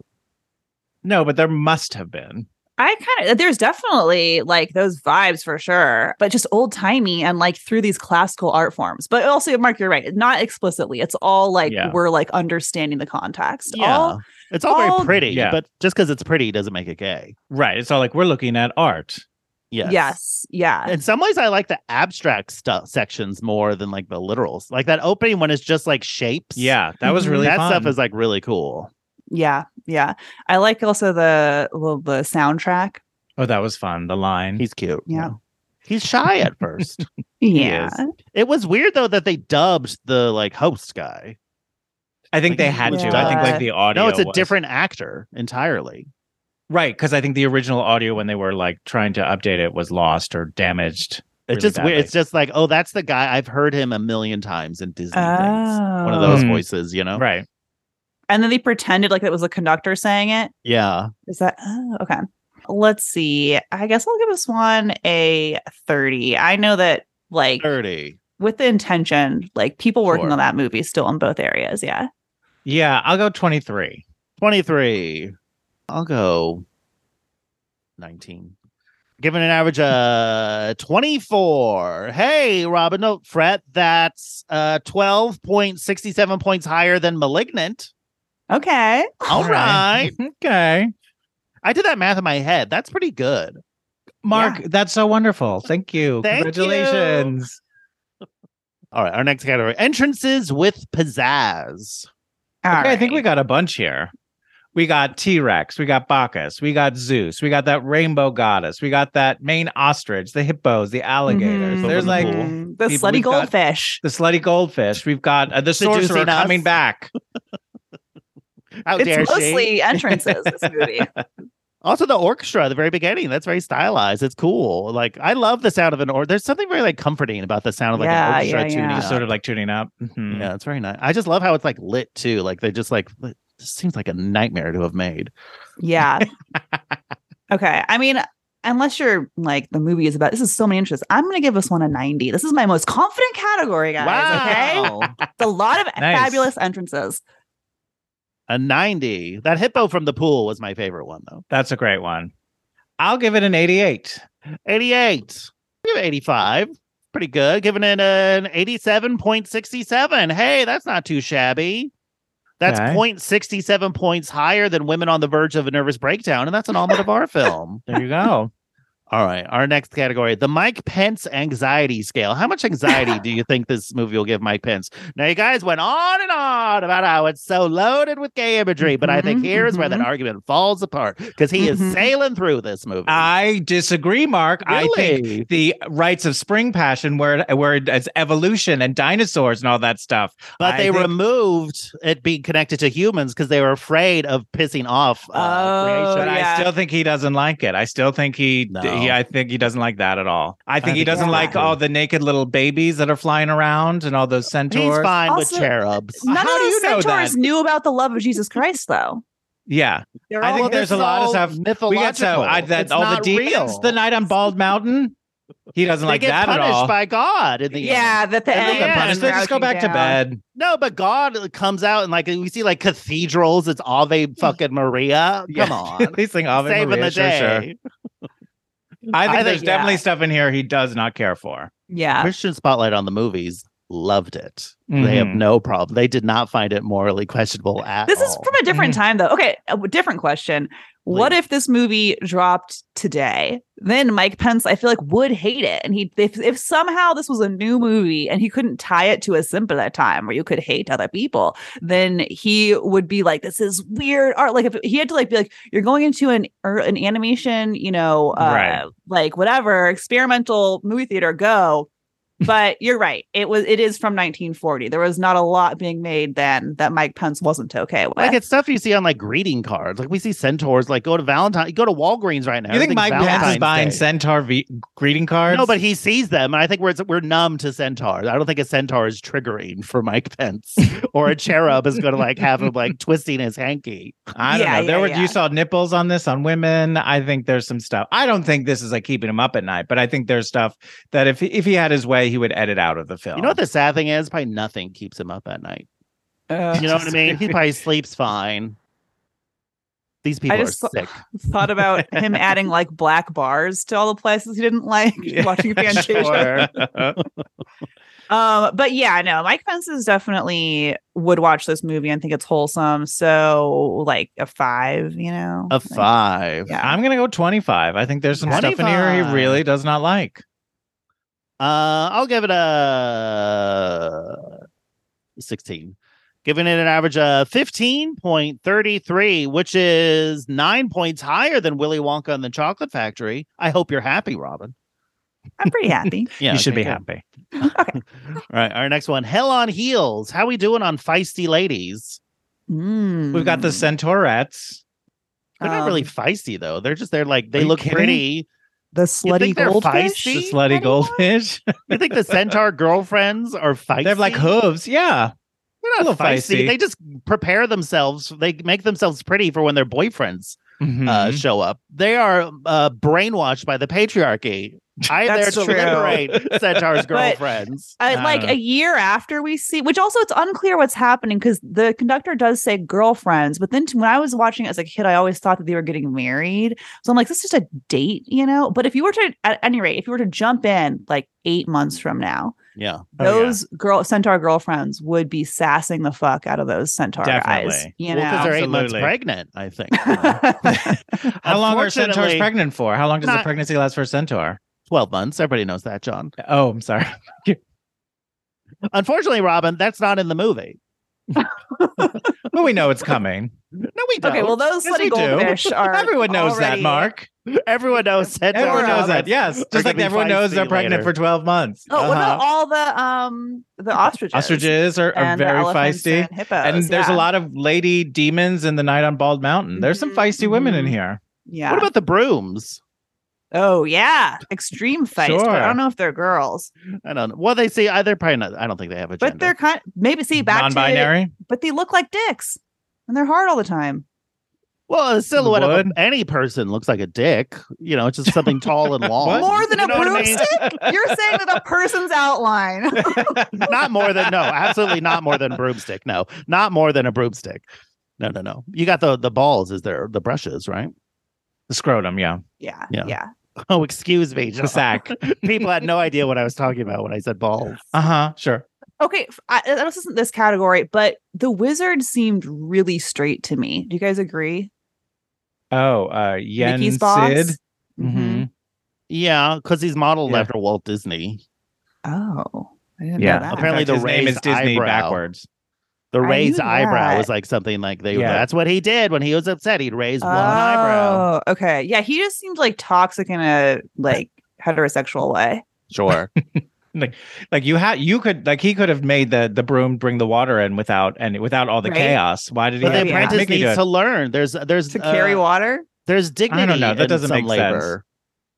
No, but there must have been. I kind of there's definitely like those vibes for sure, but just old timey and like through these classical art forms. But also, Mark, you're right. Not explicitly. It's all like Yeah. we're like understanding the context. Yeah, All, it's all, all- very pretty. Yeah. But just because it's pretty doesn't make it gay. Right. It's all like we're looking at art. Yes. yes. Yeah. In some ways, I like the abstract stuff sections more than like the literals. Like that opening one is just like shapes. Yeah, that was Mhm. really that fun. stuff is like really cool. Yeah. Yeah. I like also the well, the soundtrack. Oh, that was fun. The line. He's cute. Yeah. He's shy at first. Yeah. is. It was weird though that they dubbed the like host guy. I think Like, they he had was to. I think done. like the audio. No, it's a was- different actor entirely. Right, because I think the original audio when they were like trying to update it was lost or damaged. It's really just weird. badly. It's just like, oh, that's the guy. I've heard him a million times in Disney things. One of Oh. those Hmm. voices, you know? Right. And then they pretended like it was a conductor saying it. Yeah. Is that oh, okay? Let's see. I guess I'll give this one a thirty. I know that like thirty. with the intention, like people working Sure. on that movie still in both areas. Yeah. Yeah, I'll go twenty-three. twenty-three. I'll go nineteen. Given an average uh twenty-four. Hey, Robin, don't fret. That's uh twelve point six seven points higher than Malignant. Okay. All right. Okay. I did that math in my head. That's pretty good. Mark, that's so wonderful. Thank you. Thank you. Congratulations. All right, our next category: entrances with pizzazz. All Okay, I think we right. got a bunch here. We got T-Rex, we got Bacchus, we got Zeus, we got that rainbow goddess, we got that main ostrich, the hippos, the alligators. Mhm. There's like Mhm. the people- slutty we've got- goldfish. the slutty goldfish. We've got uh, the Seducing sorcerer us. coming back. How dare It's she? mostly entrances. This movie. Also, the orchestra at the very beginning. That's very stylized. It's cool. Like I love the sound of an or. There's something very like comforting about the sound of like Yeah, an orchestra yeah, yeah. tuning Just up. sort of like tuning up. Mhm. Yeah, it's very nice. I just love how it's like lit too. Like they just like it just seems like a nightmare to have made. Yeah. Okay. I mean, unless you're like the movie is about this is so many interests. I'm gonna give this one a ninety. This is my most confident category, guys. Okay. Wow. It's a lot of Nice. fabulous entrances. A ninety. That hippo from the pool was my favorite one though. That's a great one. I'll give it an eighty-eight. eighty-eight. Give it eighty-five. Pretty good. Giving it an eighty-seven point six seven. Hey, that's not too shabby. That's Okay. zero point six seven points higher than Women on the Verge of a Nervous Breakdown, and that's an Almodovar film. There you go. All right, our next category, the Mike Pence anxiety scale. How much anxiety do you think this movie will give Mike Pence? Now, you guys went on and on about how it's so loaded with gay imagery, but I think Mhm, here's where that mhm. argument falls apart because he is Mhm. sailing through this movie. I disagree, Mark. I think Really? the rites of spring passion, where where it's evolution and dinosaurs and all that stuff. But I they think- removed it being connected to humans because they were afraid of pissing off uh, Oh, creation. But yeah. I still think he doesn't like it. I still think he No. he, I think he doesn't like that at all. I think I he think doesn't yeah. like all the naked little babies that are flying around and all those centaurs. He's fine Also, with cherubs. None How of do those you know centaurs that? knew about the love of Jesus Christ, though. Yeah, They're I all- think there's a This lot of is stuff. all We got so mythological. I, that It's all the not demons real. the night on Bald Mountain. He doesn't They like get that at punished all. by God in the Yeah, end. that the And end. look at is punishment. They just go crouching back to down. bed. No, but God comes out and like we see like cathedrals. It's Ave fucking Maria. Come Yeah. on, They sing Ave saving Maria. the Sure, sure. day. I think I there's think- definitely yeah. stuff in here he does not care for. Yeah. Christian Spotlight on the movies loved it. They have Mhm. no problem. They did not find it morally questionable at This is all. from a different time, though. Okay, a w- different question. What Please. if this movie dropped today? Then Mike Pence, I feel like, would hate it. And he, if, if somehow this was a new movie and he couldn't tie it to a simpler time where you could hate other people, then he would be like, "This is weird art." Like if he had to like be like, "You're going into an er, an animation, you know, uh, Right. like whatever experimental movie theater, go." But you're right. It was. It is from nineteen forty. There was not a lot being made then that Mike Pence wasn't okay with. Like it's stuff you see on like greeting cards. Like we see centaurs. Like go to Valentine. You go to Walgreens right now. You think everything's Mike Pence is Valentine's buying Day. centaur v- greeting cards? No, but he sees them, and I think we're we're numb to centaurs. I don't think a centaur is triggering for Mike Pence, or a cherub is going to like have him like twisting his hanky. I don't Yeah, know. There yeah, were yeah. you saw nipples on this on women. I think there's some stuff. I don't think this is like keeping him up at night, but I think there's stuff that if he, if he had his way, he would edit out of the film. You know what the sad thing is? Probably nothing keeps him up at night. Uh, You know what I mean? He probably sleeps fine. These people I are just thought- sick. thought about him adding like black bars to all the places he didn't like watching Fantasia. Sure. Um, but yeah, no, Mike Pence is definitely would watch this movie and think it's wholesome. So like a five, you know, A Like, five. yeah. I'm gonna go twenty-five. I think there's some stuff in here he twenty-five. really does not like. Uh, I'll give it a sixteen. Giving it an average of fifteen point three three, which is nine points higher than Willy Wonka and the Chocolate Factory. I hope you're happy, Robin. I'm pretty happy. Yeah, you should okay, be good. happy. All right, our next one, Hell on Heels. How we doing on feisty ladies? Mm. We've got the centaurettes. They're not really Um, feisty though. They're just they're like Are they you look kidding? pretty. the slutty think they're goldfish. feisty? The slutty anyone? goldfish. You think the centaur girlfriends are feisty? They have like hooves. Yeah. They're a not little feisty. feisty. They just prepare themselves. They make themselves pretty for when their boyfriends Mhm. uh, show up. They are uh, brainwashed by the patriarchy. I'm there That's to true. liberate centaur's But- girlfriends. Uh, I like don't know. a year after we see, which also it's unclear what's happening because the conductor does say girlfriends, but then t- when I was watching it as a kid, I always thought that they were getting married. So I'm like, this is just a date, you know? But if you were to, at any rate, if you were to jump in like eight months from now, Yeah. Oh, yeah. those girl centaur girlfriends would be sassing the fuck out of those centaur guys. Definitely. You Well, because know? they're eight months Absolutely. pregnant, I think. How long are centaurs Unfortunately, pregnant for? How long does the not- pregnancy last for a centaur? twelve months. Everybody knows that, John. Oh, I'm sorry. Unfortunately, Robin, that's not in the movie. But we know it's coming. No, we don't. Okay, well, those Yes, we slutty do. goldfish are. Everyone knows already- that, Mark. everyone knows centaurs. Everyone knows that. Robin, Yes. are Just like gonna be everyone knows feisty they're pregnant later. for twelve months. Oh, what about Uh-huh. all the um the ostriches? Ostriches are, are and the very elephants feisty. and hippos, And there's yeah. a lot of lady demons in the Night on Bald Mountain. There's some Mhm, feisty women in mhm. here. Yeah. What about the brooms? Oh yeah, extreme feist. But I Sure. don't know if they're girls, I don't know. Well, they see. uh, They're probably not. I don't think they have a gender. but they're kind. Maybe see back Non-binary. to. But they look like dicks, and they're hard all the time. Well, a silhouette of a- Would? any person looks like a dick. You know, it's just something tall and long. What? More than You a know what I mean? broomstick. You're saying that a person's outline. Not more than no, absolutely not more than a broomstick. No, not more than a broomstick. No, no, no. You got the the balls. Is there the brushes, right? The scrotum, yeah. yeah, Yeah. yeah. Oh, excuse me. The sack. People had no idea what I was talking about when I said balls. Uh-huh. Sure. Okay, f- I, I know this isn't this category, but the wizard seemed really straight to me. Do you guys agree? Oh, uh Yen Mickey's boss. Sid. Mhm. Mhm. Yeah, because he's modeled Yeah. after Walt Disney. Oh, I didn't Yeah. know that. Apparently In fact, the his name is raised Disney eyebrow. backwards. The I raised knew eyebrow that. was like something like they. Yeah. That's what he did when he was upset. He'd raise one eyebrow. Oh, okay. Yeah, he just seemed like toxic in a like heterosexual way. Sure. Like you had you could like he could have made the the broom bring the water in without and without all the Right. chaos. Why did he But the have Yeah. apprentice Mickey do needs it? to learn. There's there's To uh, carry water. There's dignity. I don't know. That in doesn't some make sense. labor.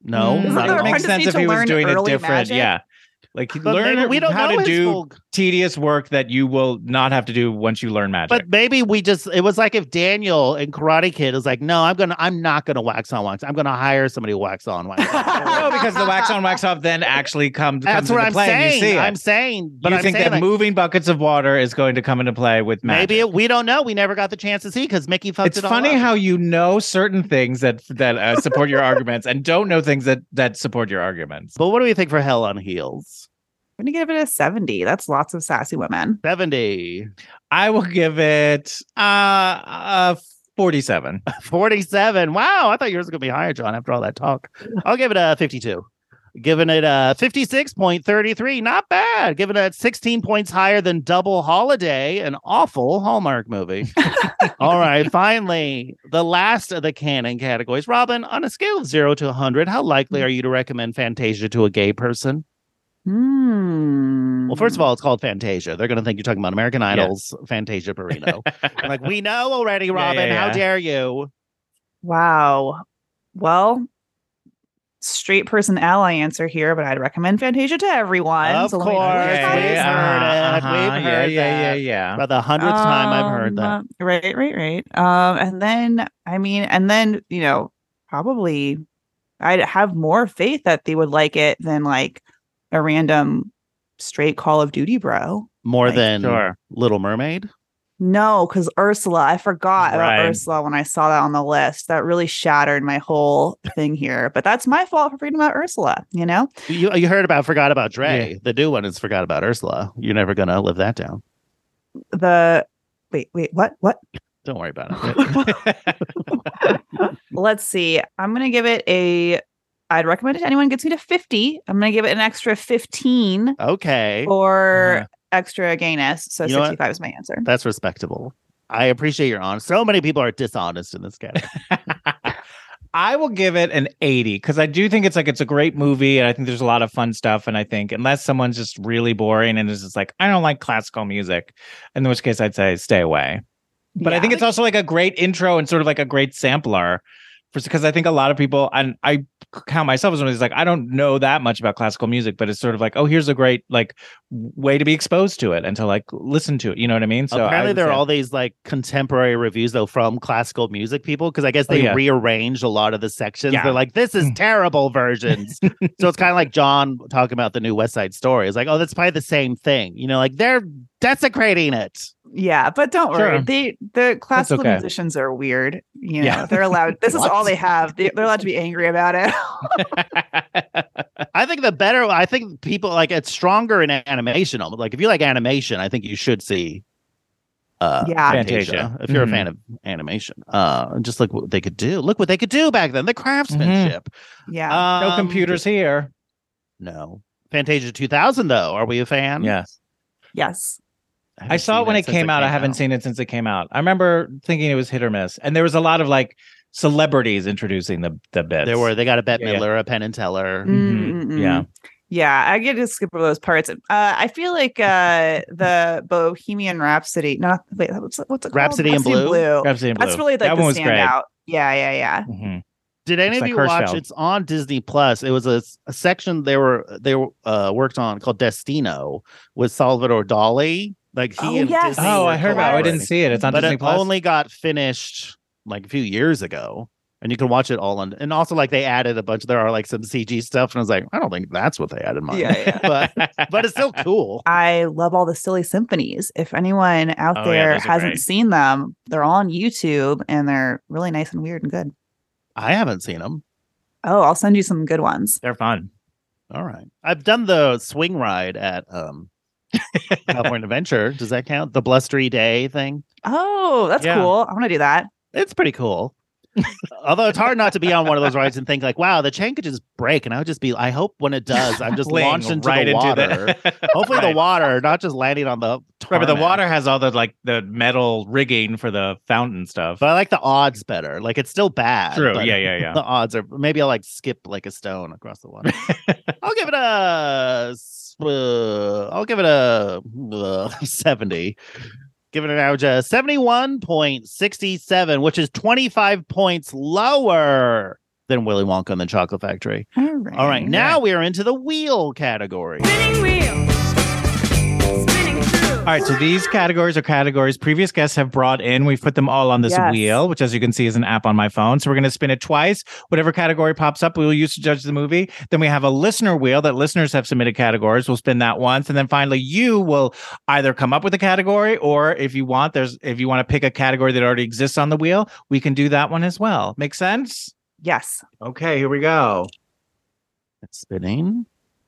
No, Mm, not it at would all. make Apprentice sense need if to he was learn doing it early different. magic? Yeah. Like But learn maybe we don't how know to his do full- tedious work that you will not have to do once you learn magic. But maybe we just it was like if Daniel in Karate Kid was like, no, I'm gonna I'm not gonna wax on wax. I'm gonna hire somebody to wax on wax off. no, because the wax on wax off then actually comes. That's comes what into I'm play and you saying. see it. I'm saying, but you I'm think saying that like, moving buckets of water is going to come into play with magic? maybe it, we don't know. We never got the chance to see because Mickey fucked It's it all funny up. how you know certain things that that uh, support your arguments and don't know things that that support your arguments. But what do we think for Hell on Heels? I'm gonna give it a seventy. That's lots of sassy women. seventy. I will give it uh, uh forty-seven. forty-seven. Wow, I thought yours was gonna be higher, John. After all that talk, I'll give it a fifty-two. Giving it a fifty-six point three three. Not bad. Giving it sixteen points higher than Double Holiday, an awful Hallmark movie. All right, finally, the last of the canon categories. Robin, on a scale of zero to one hundred, how likely are you to recommend Fantasia to a gay person? Hmm. Well, first of all, it's called Fantasia. They're going to think you're talking about American Idol's Fantasia Barrino. I'm like, we know already, Robin. yeah, How yeah. dare you? Wow. Well, straight person ally answer here, but I'd recommend Fantasia to everyone. Of so let me know course, your we've thoughts. heard it. Uh-huh. We've Yeah, heard yeah, that. yeah, yeah. For the hundredth time I've heard that. Um, Right, right, right. Um, and then I mean, and then you know, probably I'd have more faith that they would like it than like a random straight Call of Duty bro. More Like, than sure. Little Mermaid. No, because Ursula, I forgot Right. about Ursula when I saw that on the list. That really shattered my whole thing here. But that's my fault for forgetting about Ursula, you know? You you heard about Forgot About Dre. Yeah. The new one is Forgot About Ursula. You're never gonna live that down. The wait, wait, what? What? Don't worry about it. Let's see. I'm gonna give it a I'd recommend it to anyone who gets me to fifty. I'm gonna give it an extra fifteen Okay. for Uh-huh. extra gayness. So You know what? sixty-five is my answer. That's respectable. I appreciate your honesty. So many people are dishonest in this category. I will give it an eighty because I do think it's like it's a great movie and I think there's a lot of fun stuff. And I think unless someone's just really boring and is just like, I don't like classical music, in which case I'd say stay away. But I Yeah. think it's also like a great intro and sort of like a great sampler. Because I think a lot of people, and I count myself as one of these, like, I don't know that much about classical music, but it's sort of like, oh, here's a great like way to be exposed to it and to like listen to it. You know what I mean? So I apparently would there are say- all these like contemporary reviews though from classical music people because I guess Oh, they yeah. rearranged a lot of the sections. Yeah. They're like, this is Mm. terrible versions. So it's kind of like John talking about the new West Side Story. It's like, oh, that's probably the same thing. You know, like they're desecrating it. Yeah, but don't worry. Sure. They the classical okay. musicians are weird. You know, Yeah. they're allowed. This is What? all they have. They, they're allowed to be angry about it. I think the better, I think people like it's stronger in animation. almost. Like if you like animation, I think you should see uh Yeah. Fantasia, Fantasia. if you're Mhm. a fan of animation. Uh and just look what they could do. Look what they could do back then. The craftsmanship. Yeah. no Um, computers here. No. Fantasia two thousand though. Are we a fan? Yes. Yes. I saw it when it came out. I haven't seen it since it came out. I remember thinking it was hit or miss. And there was a lot of like celebrities introducing the the bits. There were they got a Bette Yeah, yeah. Midler, a Penn and Teller. Mhm. Mm-mm-mm. Yeah. Yeah, I get to skip over those parts. Uh, I feel like uh, the Bohemian Rhapsody, not wait, what's it, what's it called? Rhapsody in Blue? Rhapsody in That's Blue. really like that the one was great. standout. Yeah, yeah, yeah. Mhm. Did any It's of like you watch? Hirschfeld. It's on Disney Plus. It was a, a section they were they were uh, worked on called Destino with Salvador Dali. Like he Oh, and yes. Disney Oh, were I heard about it. I didn't collaborating. see it. It's on but Disney it Plus. only got finished like a few years ago, and you can watch it all on. And also, like they added a bunch. There are like some C G stuff, and I was like, I don't think that's what they added. Mine. Yeah, yeah. but but it's still cool. I love all the silly symphonies. If anyone out Oh, yeah, there those are hasn't great. seen them, they're all on YouTube and they're really nice and weird and good. I haven't seen them. Oh, I'll send you some good ones. They're fun. All right, I've done the swing ride at um California Adventure. Does that count? The blustery day thing. Oh, that's Yeah. cool. I want to do that. It's pretty cool. Although it's hard not to be on one of those rides and think like, wow, the chain could just break. And I would just be, I hope when it does, I'm just Fling launched into right the into water. the- Hopefully Right. the water, not just landing on the Remember, the tarmac. water has all the like the metal rigging for the fountain stuff. But I like the odds better. Like it's still bad. True. but Yeah, yeah, yeah. The odds are maybe I'll like skip like a stone across the water. I'll give it a s- uh, I'll give it a uh, seventy. Give it an average of seventy-one point six seven, which is twenty-five points lower than Willy Wonka and the Chocolate Factory. All right. All right, now we are into the wheel category. Spinning wheel. Spinning through. All right, so these categories are categories previous guests have brought in. We've put them all on this Yes. wheel, which, as you can see, is an app on my phone. So we're going to spin it twice. Whatever category pops up, we will use to judge the movie. Then we have a listener wheel that listeners have submitted categories. We'll spin that once, and then finally, you will either come up with a category, or if you want, there's if you want to pick a category that already exists on the wheel, we can do that one as well. Make sense? Yes. Okay, here we go. It's spinning.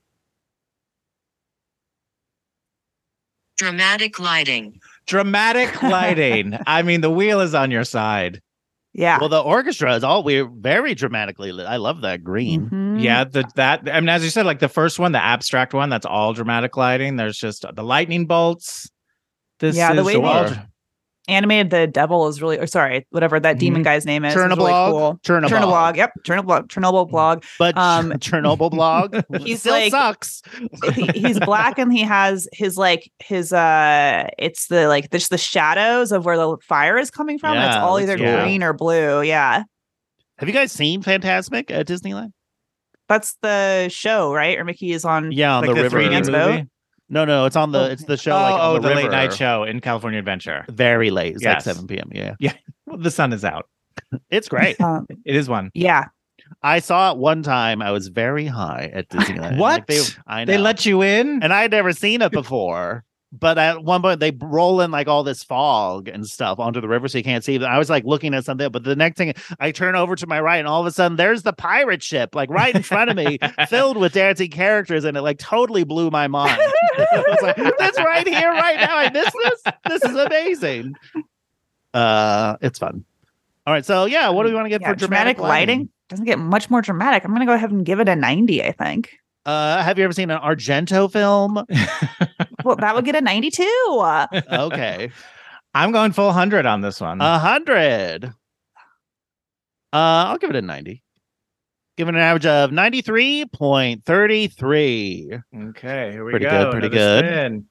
Dramatic lighting. Dramatic lighting. I mean, the wheel is on your side. Yeah. Well, the orchestra is all we're very dramatically lit. I love that green. Mhm. Yeah, the, that I mean, as you said, like the first one, the abstract one, that's all dramatic lighting. There's just the lightning bolts. This Yeah, the is way all- they- Animated the devil is really, or sorry, whatever that demon guy's name is. is really Chernobyl. cool. Chernobyl. Chernobyl. Yep. Chernobyl. Chernobyl blog. But Um, Chernobyl blog he's still like- sucks. he, he's black and he has his like his uh it's the like just the shadows of where the fire is coming from. and it's Yeah, all looks either cool. green or blue. Yeah. Have you guys seen Fantasmic at Disneyland? That's the show, right? Or Mickey is on Yeah, on like the, the river. three D Man's movie. boat? No, no, it's on the it's the show. Oh, like on oh, the, the, river. late night show in California Adventure. Very late. It's like Yes. seven p.m. Yeah, Well, the sun is out. it's great. Um, It is one. yeah. I saw it one time. I was very high at Disneyland. What? Like, they, I know. They let you in? and I'd never seen it before. But at one point, they roll in like all this fog and stuff onto the river, so you can't see it. I was like looking at something, but the next thing I turn over to my right, and all of a sudden, there's the pirate ship like right in front of me, filled with dancing characters, and it like totally blew my mind. I was like, "That's right here, right now. I missed this. This is amazing." Uh, it's fun. All right, so yeah, what do we want to get Yeah, for dramatic, lighting? Doesn't get much more dramatic. I'm gonna go ahead and give it a ninety, I think. Uh, have you ever seen an Argento film? Well, that would get a ninety-two. Uh, Okay. I'm going full hundred on this one. A hundred. Uh, I'll give it a ninety. Give it an average of ninety-three point three three. okay, here we Pretty go. good, pretty Another good. spin.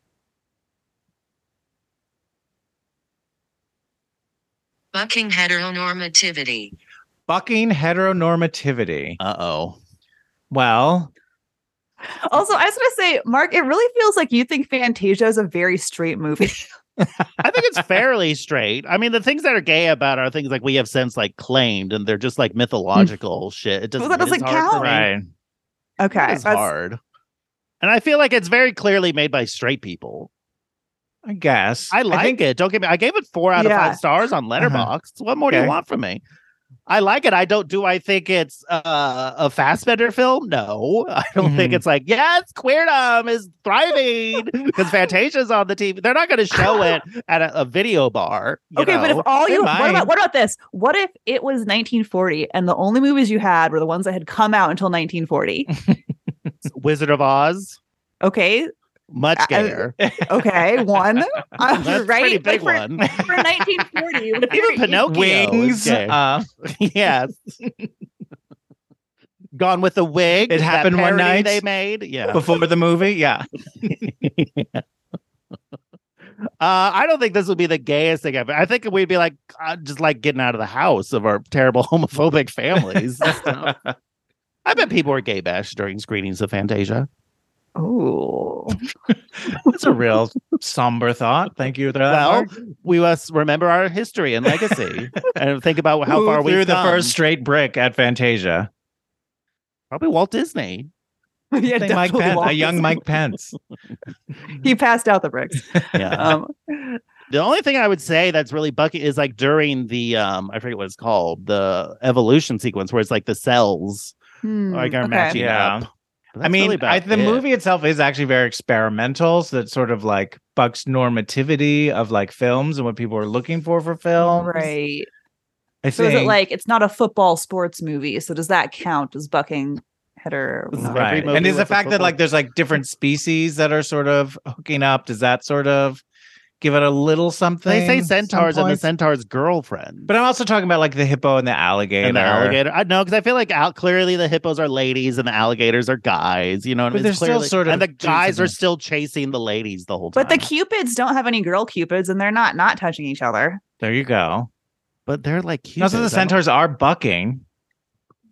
Bucking heteronormativity. Bucking heteronormativity. Uh oh. Well, also, I was gonna say, Mark, it really feels like you think Fantasia is a very straight movie. I think it's fairly straight. I mean, the things that are gay about it are things like we have since like claimed, and they're just like mythological shit. It doesn't. Well, that it is doesn't hard for count. me. right. Okay. It's that's- hard. And I feel like it's very clearly made by straight people. I guess. I like think- it. Don't get me. I gave it four out of Yeah. five stars on Letterboxd. What more do Okay. you want from me? I like it. I don't. Do I think it's uh, a Fassbender film? No, I don't think Mhm. it's like yes, queerdom is thriving because Fantasia's on the T V. They're not going to show it at a, a video bar. you Okay, but if know? all they you what might. about what about this? What if it was nineteen forty and the only movies you had were the ones that had come out until nineteen forty? Wizard of Oz, Okay, much I- gayer. okay, one, Uh, That's a right? pretty big Like one. for, for nineteen forty. Even Pinocchio is Wings. gay. Uh, Yes. Gone with the Wig. It that happened one parody night? they made. Yeah. before the movie, yeah. Uh, I don't think this would be the gayest thing ever. I think we'd be like, uh, just like getting out of the house of our terrible homophobic families. and stuff. I bet people were gay bashed during screenings of Fantasia. Oh, That's a real somber thought. Thank you for that. Well, Mark. we must remember our history and legacy and think about how Who far threw we've the come. first straight brick at Fantasia. Probably Walt Disney. yeah, I think Mike definitely Pence, a Walt young Disney. Mike Pence. He passed out the bricks. Yeah. Um, The only thing I would say that's really bucky is like during the um I forget what it's called, the evolution sequence where it's like the cells hmm, like are okay. matching Yeah. up. But I that's mean, really about I, the it. movie itself is actually very experimental. So that sort of like bucks normativity of like films and what people are looking for for films. Right. I So think. is it like it's not a football sports movie? So does that count as bucking header? Every right? movie And is the with a fact that football- like there's like different species that are sort of hooking up? Does that sort of give it a little something? They say some centaurs and the points? centaur's girlfriend. But I'm also talking about like the hippo and the alligator. and the alligator. I know because I feel like out clearly the hippos are ladies and the alligators are guys. You know, and But it's they're still clearly- sort of and the doing guys are something. still chasing the ladies the whole time. But the cupids don't have any girl cupids, and they're not not touching each other. There you go. but they're like cute. Also, the centaurs are bucking.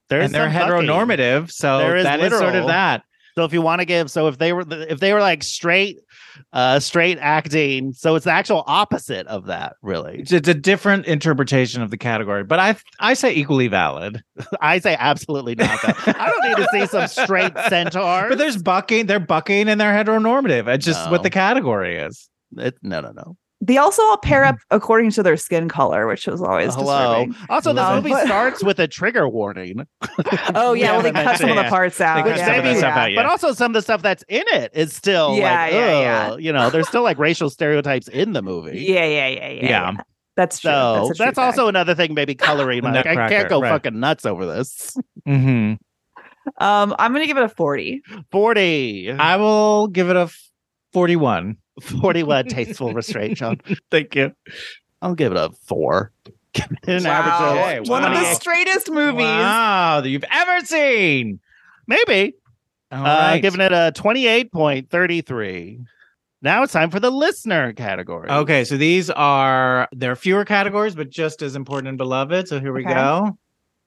There's and they're some fucking. heteronormative, so There is that is sort of literal. that. So if you want to give, so if they were if they were like straight, uh, straight acting, so it's the actual opposite of that, really. It's, it's a different interpretation of the category, but I I say equally valid. I say absolutely not. That. I don't need to see some straight centaurs. But there's bucking, they're bucking, and they're heteronormative. It's just No. what the category is. It, no, no, no. They also all pair up according to their skin color, which was always Hello. disturbing. Also, this Um, movie but- starts with a trigger warning. Oh yeah, well they haven't cut some of the mentioned- parts out. They cut yeah. some of the maybe- stuff out, yeah. But also some of the stuff that's in it is still Yeah, like, yeah, yeah. ugh, you know, there's still like racial stereotypes in the movie. Yeah, yeah, yeah, yeah. Yeah. yeah. That's true. So that's, that's, a true fact. also another thing, maybe coloring. The Like, I Nutcracker, can't go right. fucking nuts over this. Mm-hmm. Um, I'm gonna give it a forty. forty. I will give it a f- forty-one. forty-one tasteful restraint, Sean. Thank you. I'll give it a four. Give it an Wow. average of One of the twenty-eight. straightest movies. Wow, that you've ever seen. Maybe. All Uh, right. Giving it a twenty-eight point three three. Now it's time for the listener category. Okay, so these are there are fewer categories, but just as important and beloved. So here we Okay. go.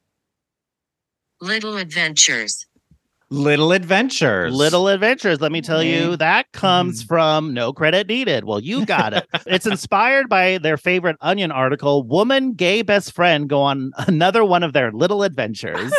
Little Adventures. Little Adventures. Little Adventures. Let me tell you, that comes Mhm. from No Credit Needed. Well, you got it. It's inspired by their favorite Onion article, Woman Gay Best Friend Go on Another One of Their Little Adventures.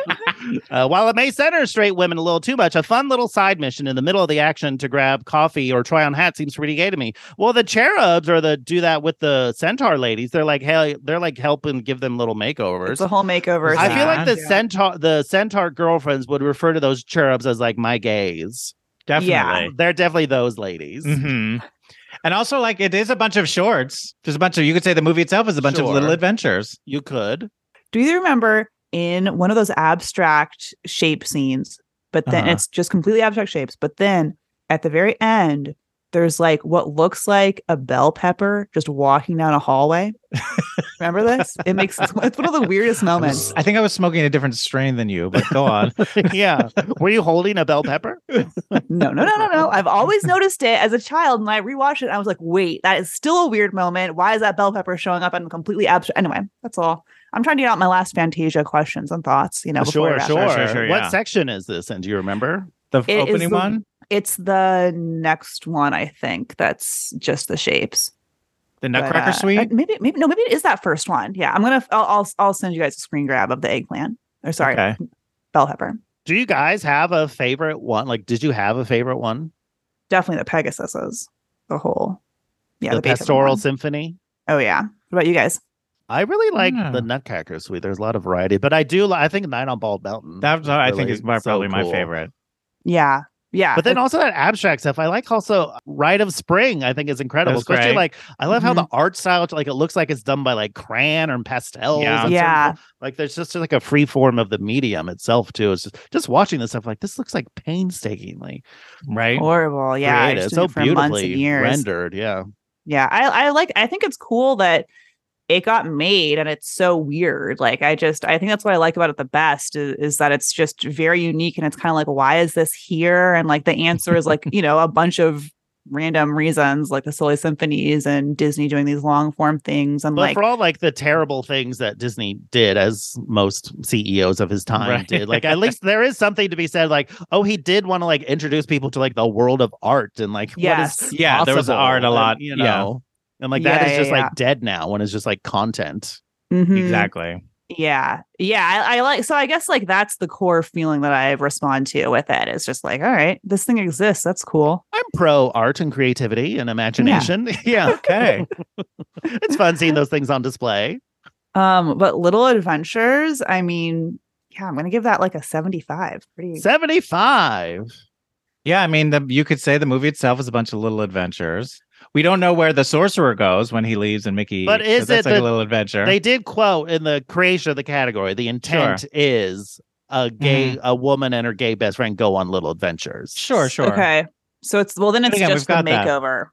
uh, while it may center straight women a little too much, a fun little side mission in the middle of the action to grab coffee or try on hats seems pretty gay to me. Well, the cherubs or the do that with the centaur ladies. They're like, hey, they're like helping give them little makeovers. It's a whole makeover. I feel like the Yeah. centaur the centaur girlfriends would refer to those cherubs as like my gays. Definitely. Yeah. They're definitely those ladies. hmm And also, like, it is a bunch of shorts. There's a bunch of, you could say the movie itself is a bunch Sure. of little adventures. You could. Do you remember in one of those abstract shape scenes, but then Uh-huh. it's just completely abstract shapes, but then at the very end, there's like what looks like a bell pepper just walking down a hallway. Remember this? It makes it's one of the weirdest I, moments. was- I think I was smoking a different strain than you, but go on. Yeah. Were you holding a bell pepper? No, no, no, no, no. I've always noticed it as a child, and I rewatched it. And I was like, wait, that is still a weird moment. Why is that bell pepper showing up in completely abstract? Anyway, that's all. I'm trying to get out my last Fantasia questions and thoughts. You know, before Sure, we wrap sure. up. sure, sure, What yeah. section is this? And do you remember? The It is opening the- one? It's the next one, I think. That's just the shapes. The But, Nutcracker uh, Suite? uh, maybe, maybe no, maybe it is that first one. Yeah, I'm gonna. I'll, I'll, I'll send you guys a screen grab of the eggplant. Or sorry, Okay. bell pepper. Do you guys have a favorite one? Like, did you have a favorite one? Definitely the Pegasuses. The whole. Yeah, the the, Beethoven Pastoral one. Symphony? Oh yeah. What about you guys? I really like Yeah. the Nutcracker Suite. There's a lot of variety, but I do. Li- I think Night on Bald Mountain. That's, I think, really is my, so probably my cool. favorite. Yeah, yeah. But then also that abstract stuff. I like also Rite of Spring. I think is incredible. That's Especially great. like I love how Mhm. the art style, like it looks like it's done by like crayon or pastels. Yeah. and Yeah. something. Like there's just like a free form of the medium itself too. It's just just watching this stuff like this looks like painstakingly Right? horrible. Yeah, created. it's It's so for months and beautifully years. rendered. Yeah. Yeah, I, I like. I think it's cool that it got made, and it's so weird. Like, I just, I think that's what I like about it the best is, is that it's just very unique, and it's kind of like, why is this here? And like, the answer is like, you know, a bunch of random reasons, like the Silly Symphonies and Disney doing these long form things, and But like, for all like the terrible things that Disney did, as most C E Os of his time Right. did, like at least there is something to be said. Like, oh, he did want to like introduce people to like the world of art and like Yes. what is Yeah, there was possible, art a and, lot, you yeah. know. And like that Yeah, is yeah, just yeah. like dead now when it's just like content. mhm. Exactly. Yeah. Yeah. I, I like, so I guess like that's the core feeling that I respond to with it. It's just like, all right, this thing exists. That's cool. I'm pro art and creativity and imagination. Yeah. Okay. It's fun seeing those things on display. Um, but Little Adventures, I mean, yeah, I'm gonna give that like a seventy-five. Pretty seventy-five. Yeah, I mean, the, you could say the movie itself is a bunch of little adventures. We don't know where the sorcerer goes when he leaves and Mickey. But eats, is so that's it like the- a little adventure? They did quote in the creation of the category, the intent is a gay, a woman and her gay best friend go on little adventures. Sure, sure. Okay. So it's well then it's Again, just we've the got that. makeover.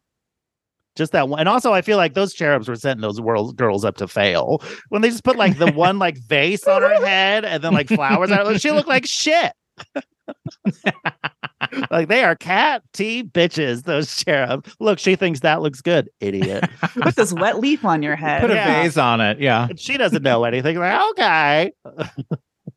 Just that one. And also, I feel like those cherubs were setting those world girls up to fail when they just put like the one like vase on her head and then like flowers out. She looked like shit. Like they are cat tea bitches, those cherubs. Look, she thinks that looks good, idiot. Put this wet leaf on your head. Put a Yeah. vase on it. Yeah. She doesn't know anything. Like, okay.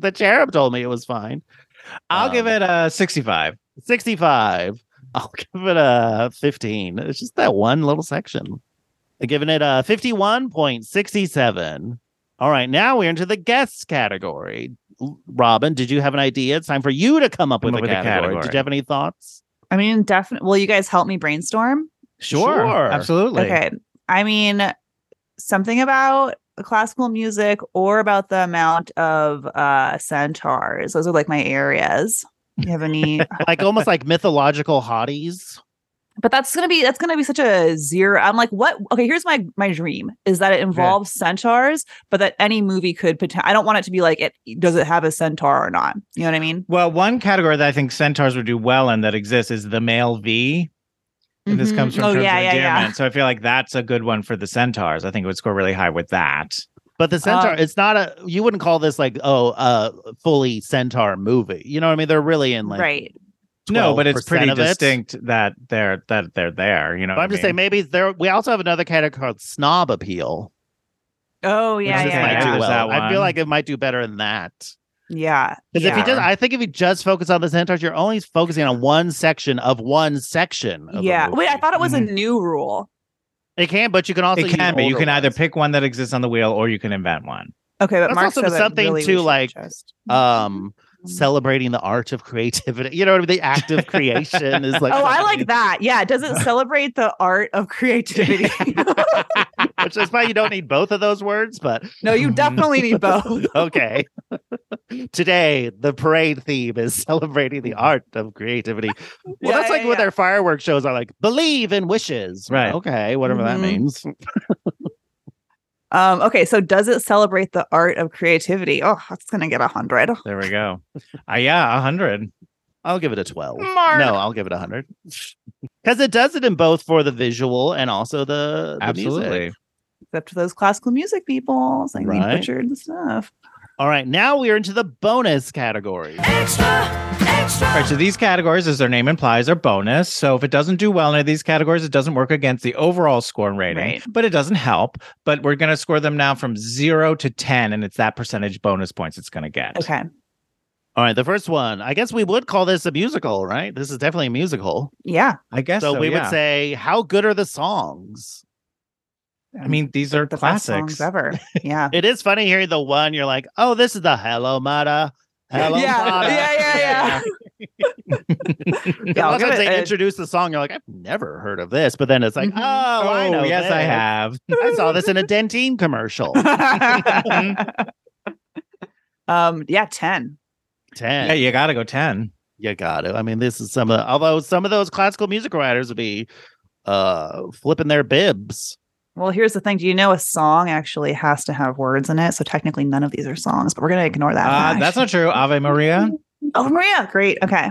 The cherub told me it was fine. I'll Um, give it a sixty-five. sixty-five. I'll give it a fifteen. It's just that one little section. I'm giving it a fifty-one point six seven. All right, now we're into the guests category. L- Robin, did you have an idea? It's time for you to come up with, Come a, up with a category. category. Did you have any thoughts? I mean, definitely. Will you guys help me brainstorm? Sure, Sure. absolutely. Okay. I mean, something about classical music or about the amount of uh centaurs. Those are like my areas. You have any? Like almost like mythological hotties. But that's gonna be that's gonna be such a zero. I'm like, what? Okay, here's my my dream is that it involves centaurs, but that any movie could potentially. I don't want it to be like it. Does it have a centaur or not? You know what I mean? Well, one category that I think centaurs would do well in that exists is the male V. And this Mhm. comes from Oh, Terms yeah, of yeah, yeah. Endearment. So I feel like that's a good one for the centaurs. I think it would score really high with that. But the centaur, Um, it's not a, you wouldn't call this like, oh, a fully centaur movie. You know what I mean? They're really in like, Right. No, but it's twelve percent pretty of it. distinct that they're that they're there. You know, But what I'm I just saying, mean? maybe there, we also have another category called snob appeal. Oh which yeah, this yeah, might yeah. do There's well. that I feel one. like it might do better than that. Yeah. Because if you yeah. just, I think if you just focus on the centaurs, you're only focusing on one section of one section. Of a yeah. Wait, I movie. thought it was Mhm. a new rule. It can, but you can also It use can be. You older can either ones. pick one that exists on the wheel, or you can invent one. Okay, but That's Mark also said that something really we to, should like, just- um celebrating the art of creativity. You know what I mean? The act of creation is like. oh, I something- like that. Yeah, does it celebrate the art of creativity? Which is why you don't need both of those words, but no, you definitely need both. okay. Today, the parade theme is celebrating the art of creativity. Well, Yeah, that's like yeah, what yeah. their fireworks shows are like. Believe in wishes. Right. Okay. Whatever that Mhm. means. Um, okay, so does it celebrate the art of creativity? Oh, that's gonna get a hundred. There we go. Uh, yeah, a hundred. I'll give it a twelve. Mark. No, I'll give it a hundred. Because it does it in both for the visual and also the, the Absolutely. music. Except for those classical music people saying Right. they butchered the stuff. All right, now we are into the bonus category. All right, so these categories, as their name implies, are bonus. So if it doesn't do well in any of these categories, it doesn't work against the overall score and rating, Right. but it doesn't help. But we're going to score them now from zero to ten, and it's that percentage bonus points it's going to get. Okay. All right, the first one. I guess we would call this a musical, right? This is definitely a musical. Yeah. I guess So, so. we yeah. would say, how good are the songs? I mean, these are the best classics. songs ever. Yeah. It is funny hearing the one, you're like, oh, this is the Hello Mata. Hello yeah, Mata. yeah, yeah, yeah. Yeah, I'll give sometimes it they a- introduce the song, you're like, I've never heard of this. But then it's like, Mhm. oh, I Oh, know. yes, I this. have. I saw this in a Dentine commercial. um, yeah, ten. ten. Yeah, you got to go ten. You got to. I mean, this is some of the, although some of those classical music writers would be uh flipping their bibs. Well, here's the thing. Do you know a song actually has to have words in it? So technically none of these are songs, but we're gonna ignore that. Uh, fact. that's not true. Ave Maria. Oh, Maria. Great. Okay.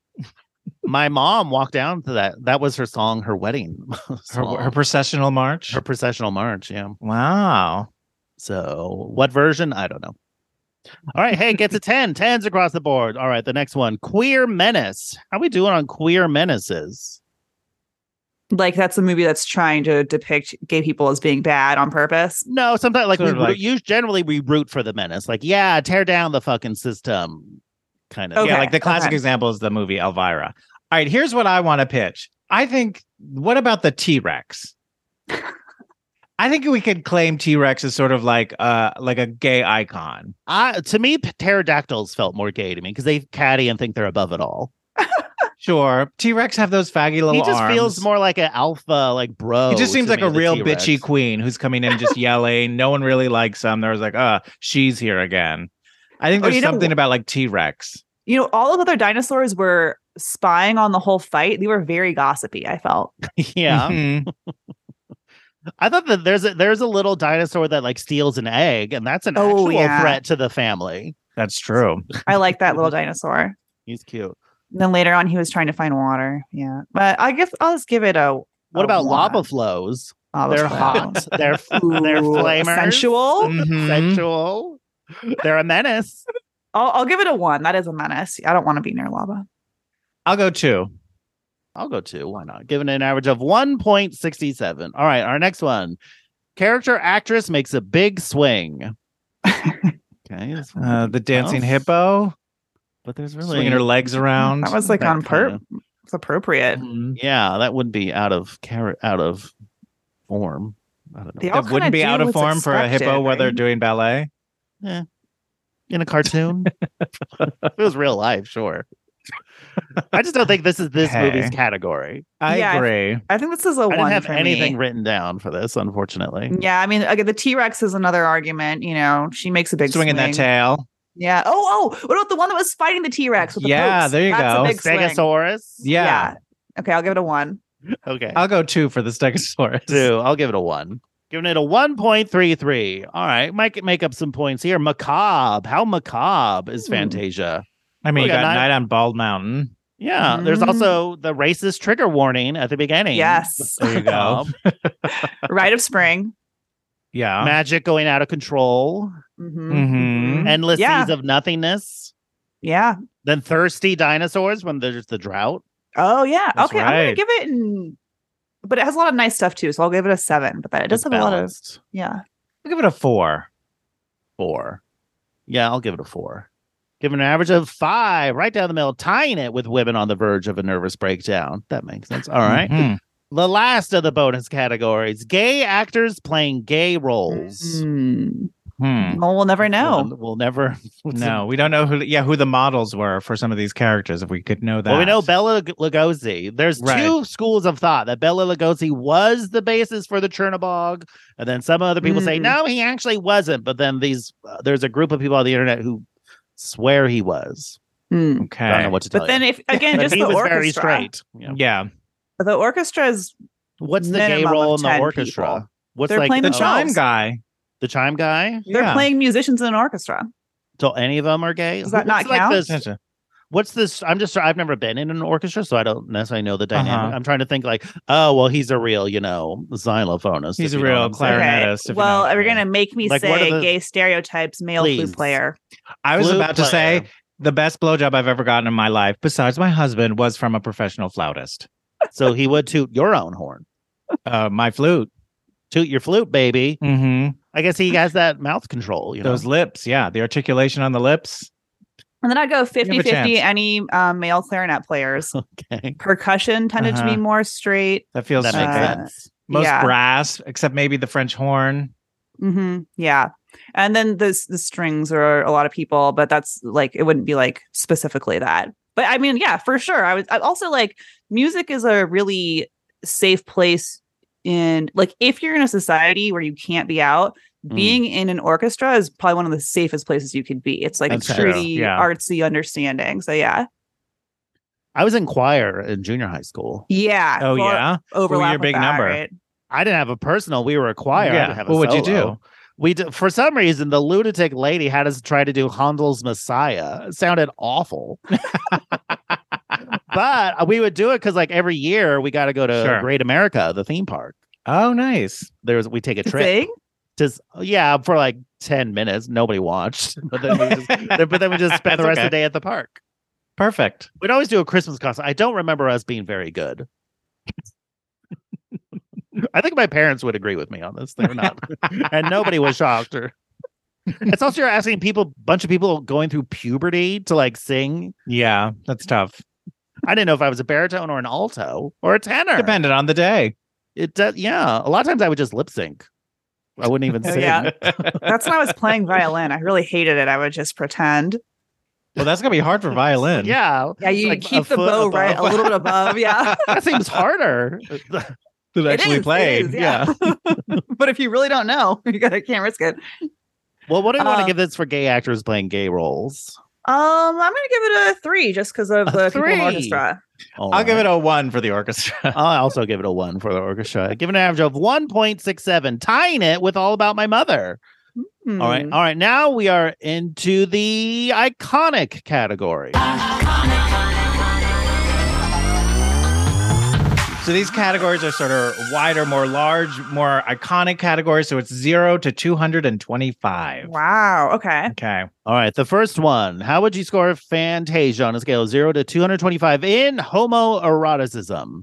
My mom walked down to that. That was her song, her wedding Her, song. her processional march. her processional march. Yeah. Wow. So what version? I don't know. All right. Hey, gets a ten. Tens across the board. All right. The next one, Queer Menace. How we doing on Queer Menaces? Like that's a movie that's trying to depict gay people as being bad on purpose. No, sometimes like we Sort of like- use generally we root for the menace. Like, yeah, tear down the fucking system. Kind of. Okay. Yeah, like the classic okay. example is the movie Elvira. All right, here's what I want to pitch. I think, what about the T-Rex? I think we could claim T-Rex as sort of like uh like a gay icon. I, to me, p- pterodactyls felt more gay to me because they catty and think they're above it all. Sure, T-Rex have those faggy little He just arms. feels more like an alpha, like bro. He just seems to like me, a the real T-Rex. bitchy queen who's coming in just yelling. No one really likes him. There was like, uh, she's here again. I think Oh, there's you know- something about like T-Rex. You know, all of the other dinosaurs were spying on the whole fight. They were very gossipy, I felt. Yeah, Mhm. I thought that there's a, there's a little dinosaur that like steals an egg, and that's an Oh, actual yeah. threat to the family. That's true. I like that little dinosaur. He's cute. And then later on, he was trying to find water. Yeah, but I guess I'll just give it a. What a about one. lava flows? Lava They're flows. hot. They're Ooh, they're flamers. sensual. Mhm. Sensual. They're a menace. I'll, I'll give it a one. That is a menace. I don't want to be near lava. I'll go two. I'll go two. Why not? Giving it an average of one point six seven. All right, our next one. Character actress makes a big swing. Okay. that's Uh, the dancing tough, hippo, but there's really swinging her legs around. That was like that on per. kinda- It's appropriate. Mhm. Yeah, that would be out of car- out of form. I don't know. They all That wouldn't kinda be do out of what's form for a hippo expected, while they're right? doing ballet. Yeah. In a cartoon. If it was real life, sure. I just don't think this is this Okay. movie's category. I Yeah, I- agree. I think this is a I one didn't have for anything me. written down for this, unfortunately. Yeah, I mean, again, the T Rex is another argument. You know, she makes a big Swinging that swing. tail. Yeah. Oh, oh, what about the one that was fighting the T Rex with the Yeah, pokes? there you That's go. A big swing. Stegosaurus? Yeah. Okay, I'll give it a one. Okay. I'll go two for the Stegosaurus. Two. I'll give it a one. Giving it a one point three three. All right. Might make up some points here. Macabre. How macabre is Hmm. Fantasia? I mean, We you got got nine- Night on Bald Mountain. Yeah. There's Mhm. also the racist trigger warning at the beginning. Yes. There you go. Macabre. Rite of Spring. Yeah. Magic going out of control. Mm-hmm. Mhm. Endless Yeah. seas of nothingness. Yeah. Then thirsty dinosaurs when there's the drought. Oh yeah. That's okay, I'm gonna right. give it an, but it has a lot of nice stuff too, so I'll give it a seven. But that it does It's have a lot of balanced. yeah. I'll give it a four. Four. Yeah, I'll give it a four. Give it an average of five, right down the middle, tying it with women on the verge of a nervous breakdown. That makes sense. All right. Mhm. The last of the bonus categories: gay actors playing gay roles. Hmm. Hmm. Well, we'll never know. We'll, we'll never. No, we don't know who. Yeah, who the models were for some of these characters. If we could know that. Well, we know Bella Lugosi. There's Right. two schools of thought that Bella Lugosi was the basis for the Chernobog, and then some other people say Mm. no, he actually wasn't. But then these, uh, there's a group of people on the internet who swear he was. Hmm. Okay. I don't know what to tell But then, you. if again, But just he the was orchestra. very straight. Yeah. Yeah. The orchestra is What's the gay minimum role of in the ten orchestra? people. What's They're like playing The oh, themselves. chime guy. the chime guy? they're Yeah. playing musicians in an orchestra. So any of them are gay? Does that What's not like count? this- Gotcha. What's this? I'm just I've never been in an orchestra, so I don't necessarily know the dynamic. Uh-huh. I'm trying to think like, oh well, he's a real, you know, xylophonist. He's if a you know real what I'm saying. clarinetist. if you Well, know what are I we mean. gonna make me Like, what say are the- gay stereotypes? Male Please. flute player. I was Flute about to say player. the best blowjob I've ever gotten in my life, besides my husband, was from a professional flautist. So he would toot your own horn. Uh, my flute. Toot your flute, baby. Mm-hmm. I guess he has that mouth control, you know. Those lips, yeah, the articulation on the lips. And then I'd go a 50-50 chance. any um, male clarinet players. Okay. Percussion tended to Uh-huh. be more straight. That feels That makes Uh, sense. most yeah. brass, except maybe the French horn. Hmm. Yeah. And then the the strings are a lot of people, but that's like it wouldn't be like specifically that. But I mean, yeah, for sure. I was I also like music is a really safe place in like if you're in a society where you can't be out, Mm. being in an orchestra is probably one of the safest places you could be. It's like That's a true. pretty Yeah. artsy understanding. So yeah. I was in choir in junior high school. Yeah. Oh, well, yeah? Overlap your with big that, number? right? I didn't have a personal. We were a choir. I Yeah. didn't have a What would you solo. do? We did, for some reason, the lunatic lady had us try to do Handel's Messiah. It sounded awful. But we would do it because, like, every year we got to go to Sure. Great America, the theme park. Oh, nice. There's we take a To trip. sing? Just yeah, for like ten minutes. Nobody watched, but then we just, but then we just spent the That's rest of okay. the day at the park. Perfect. We'd always do a Christmas concert. I don't remember us being very good. I think my parents would agree with me on this. They're not, and nobody was shocked. Or it's also you're asking people, bunch of people going through puberty to like sing. Yeah, that's tough. I didn't know if I was a baritone or an alto or a tenor. Depended on the day. It does. Yeah, a lot of times I would just lip sync. I wouldn't even Oh, sing. yeah. That's when I was playing violin. I really hated it. I would just pretend. Well, that's gonna be hard for violin. Yeah, Yeah, you like keep a the foot bow right a above. little bit above. Yeah. That seems harder. to actually is, it play. is, yeah. But if you really don't know, you gotta can't risk it. Well, what do you want to Uh, give this for gay actors playing gay roles? Um, I'm gonna give it a three just because of A the people in three. the orchestra. I'll give it a one for the orchestra. I'll also give it a one for the orchestra. Give it an average of one point six seven, tying it with All About My Mother. Hmm. All right. All right. Now we are into the iconic category. So these categories are sort of wider, more large, more iconic categories. So it's zero to two hundred twenty-five. Wow. Okay. Okay. All right. The first one. How would you score Fantasia on a scale of zero to two hundred twenty-five in homoeroticism?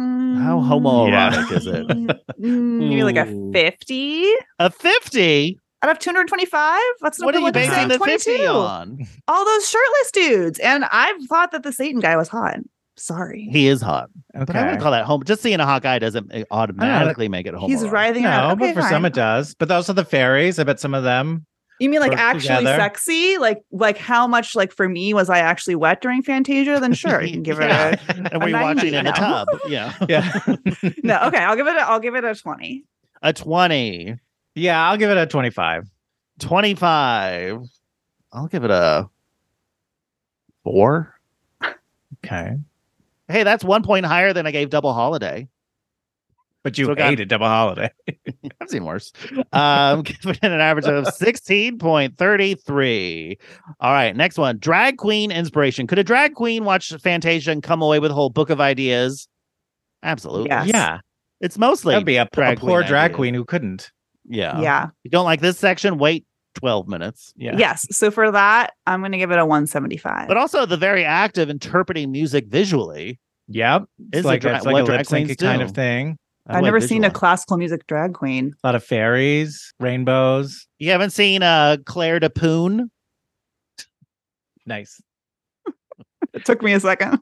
How homoerotic is it? Mm, maybe like a Ooh. fifty. A fifty? Out of two hundred twenty-five? That's What are you basing the fifty on? All those shirtless dudes. And I've thought that the Satan guy was hot. Sorry. He is hot. Okay. But I wouldn't call that home. Just seeing a hot guy doesn't automatically make it homoerotic. He's writhing No, around. Okay, but for fine. some it does. But those are the fairies. I bet some of them. You mean like work actually together. sexy? Like like how much like for me was I actually wet during Fantasia? Then sure, you can give it Yeah. a And were you watching in the ninety, tub? Yeah. Yeah. no. Okay, I'll give it. A, I'll give it a twenty. A twenty. Yeah, I'll give it a twenty-five. twenty-five. I'll give it a four. Okay. Hey, that's one point higher than I gave Double Holiday. But you So it got- hated Double Holiday. I've seen worse. Um, giving it an average of sixteen point three three. All right, next one. Drag queen inspiration. Could a drag queen watch Fantasia and come away with a whole book of ideas? Absolutely. Yes. Yeah. It's mostly That'd be a, drag a poor queen drag ideas. queen who couldn't. Yeah. Yeah. You don't like this section? Wait twelve minutes. Yeah. Yes. So for that, I'm going to give it a one seventy-five. But also the very active interpreting music visually. Yep. It's Is a like, dra- it's like what a drag lip sync queens kind do. of thing. I I've like never seen a visual. classical music drag queen. A lot of fairies, rainbows. You haven't seen uh, Claire de Poon? Nice. It took me a second.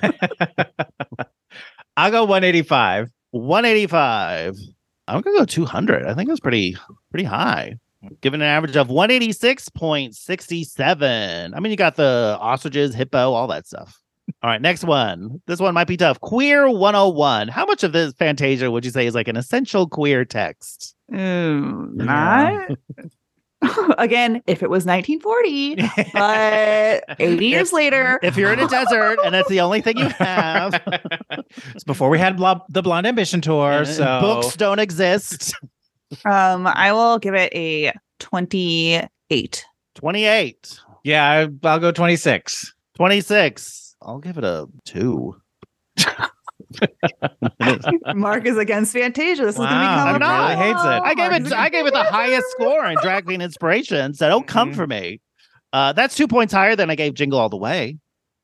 I'll go one eighty-five. one eighty-five. I'm gonna go two hundred. I think that's pretty pretty high. Given an average of one eighty-six point six seven. I mean, you got the ostriches, hippo, all that stuff. All right, next one. This one might be tough. Queer one oh one. How much of this Fantasia would you say is like an essential queer text? Ooh, not. Again, if it was nineteen forty, but eighty years later, If you're in a desert and that's the only thing you have, It's before we had Blo- the Blonde Ambition tour, and so books don't exist. um, I will give it a twenty-eight. twenty-eight. yeah, I- I'll go twenty-six. twenty-six. I'll give it a two. Mark is against Fantasia. This is going to Wow, become he a really problem. hates it. I gave Mark is it I gave it the against highest score in Drag Queen Inspiration, so don't come Mhm. for me. Uh, that's two points higher than I gave Jingle All the Way.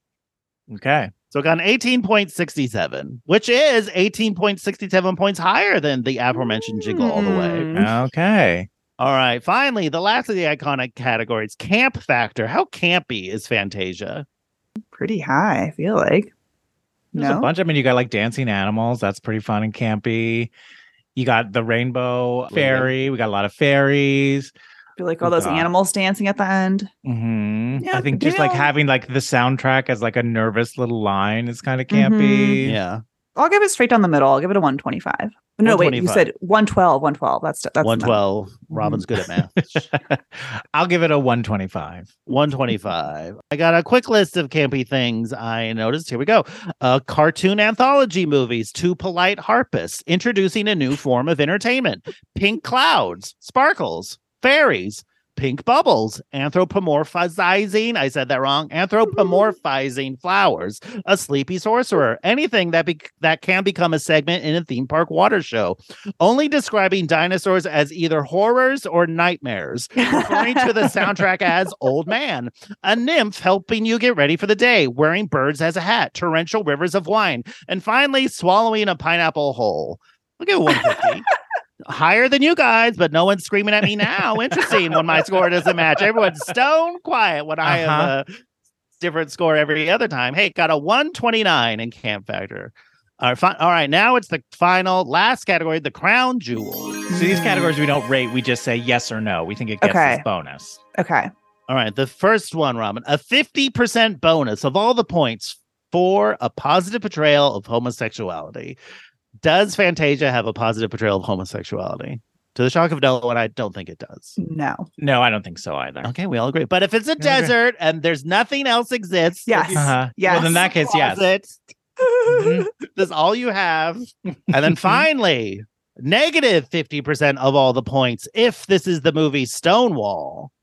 Okay. So it got an eighteen point six seven, which is eighteen point six seven points higher than the aforementioned Jingle All the Way. Mm. Okay. All right, finally, the last of the iconic categories, camp factor. How campy is Fantasia? Pretty high, I feel like. There's No? a bunch. I mean, you got like dancing animals. That's pretty fun and campy. You got the rainbow fairy. We got a lot of fairies. I feel like all those God. animals dancing at the end. hmm Yeah, I think just like yeah. having like the soundtrack as like a nervous little line is kind of campy. Yeah. I'll give it straight down the middle. I'll give it a one twenty-five. No, wait, you 125. said one twelve, one twelve. That's that's one twelve. Robin's good at math. I'll give it a one twenty-five. one twenty-five. I got a quick list of campy things I noticed. Here we go. Uh, cartoon anthology movies, Two Polite Harpists, introducing a new form of entertainment. Pink clouds, sparkles, fairies, pink bubbles, anthropomorphizing. I said that wrong. Anthropomorphizing flowers, a sleepy sorcerer, anything that be- that can become a segment in a theme park water show. Only describing dinosaurs as either horrors or nightmares. Referring to the soundtrack as Old Man, a nymph helping you get ready for the day, wearing birds as a hat, torrential rivers of wine, and finally swallowing a pineapple whole. Look at one fifty. Higher than you guys, but no one's screaming at me now. Interesting when my score doesn't match. Everyone's stone quiet when I Uh-huh. have a different score every other time. Hey, got a one twenty-nine in camp factor. All right, fi- all right, now it's the final, last category, the crown jewel. So these categories we don't rate. We just say yes or no. We think it gets Okay. this bonus. Okay. All right, the first one, Robin, a fifty percent bonus of all the points for a positive portrayal of homosexuality. Does Fantasia have a positive portrayal of homosexuality? To the shock of no one, I don't think it does. No. No, I don't think so either. Okay, we all agree. But if it's a agree. desert and there's nothing else exists, Yes. if you- Uh-huh. Yes. Well, in that case, yes. closet, Mhm. that's all you have. And then finally, negative fifty percent of all the points if this is the movie Stonewall.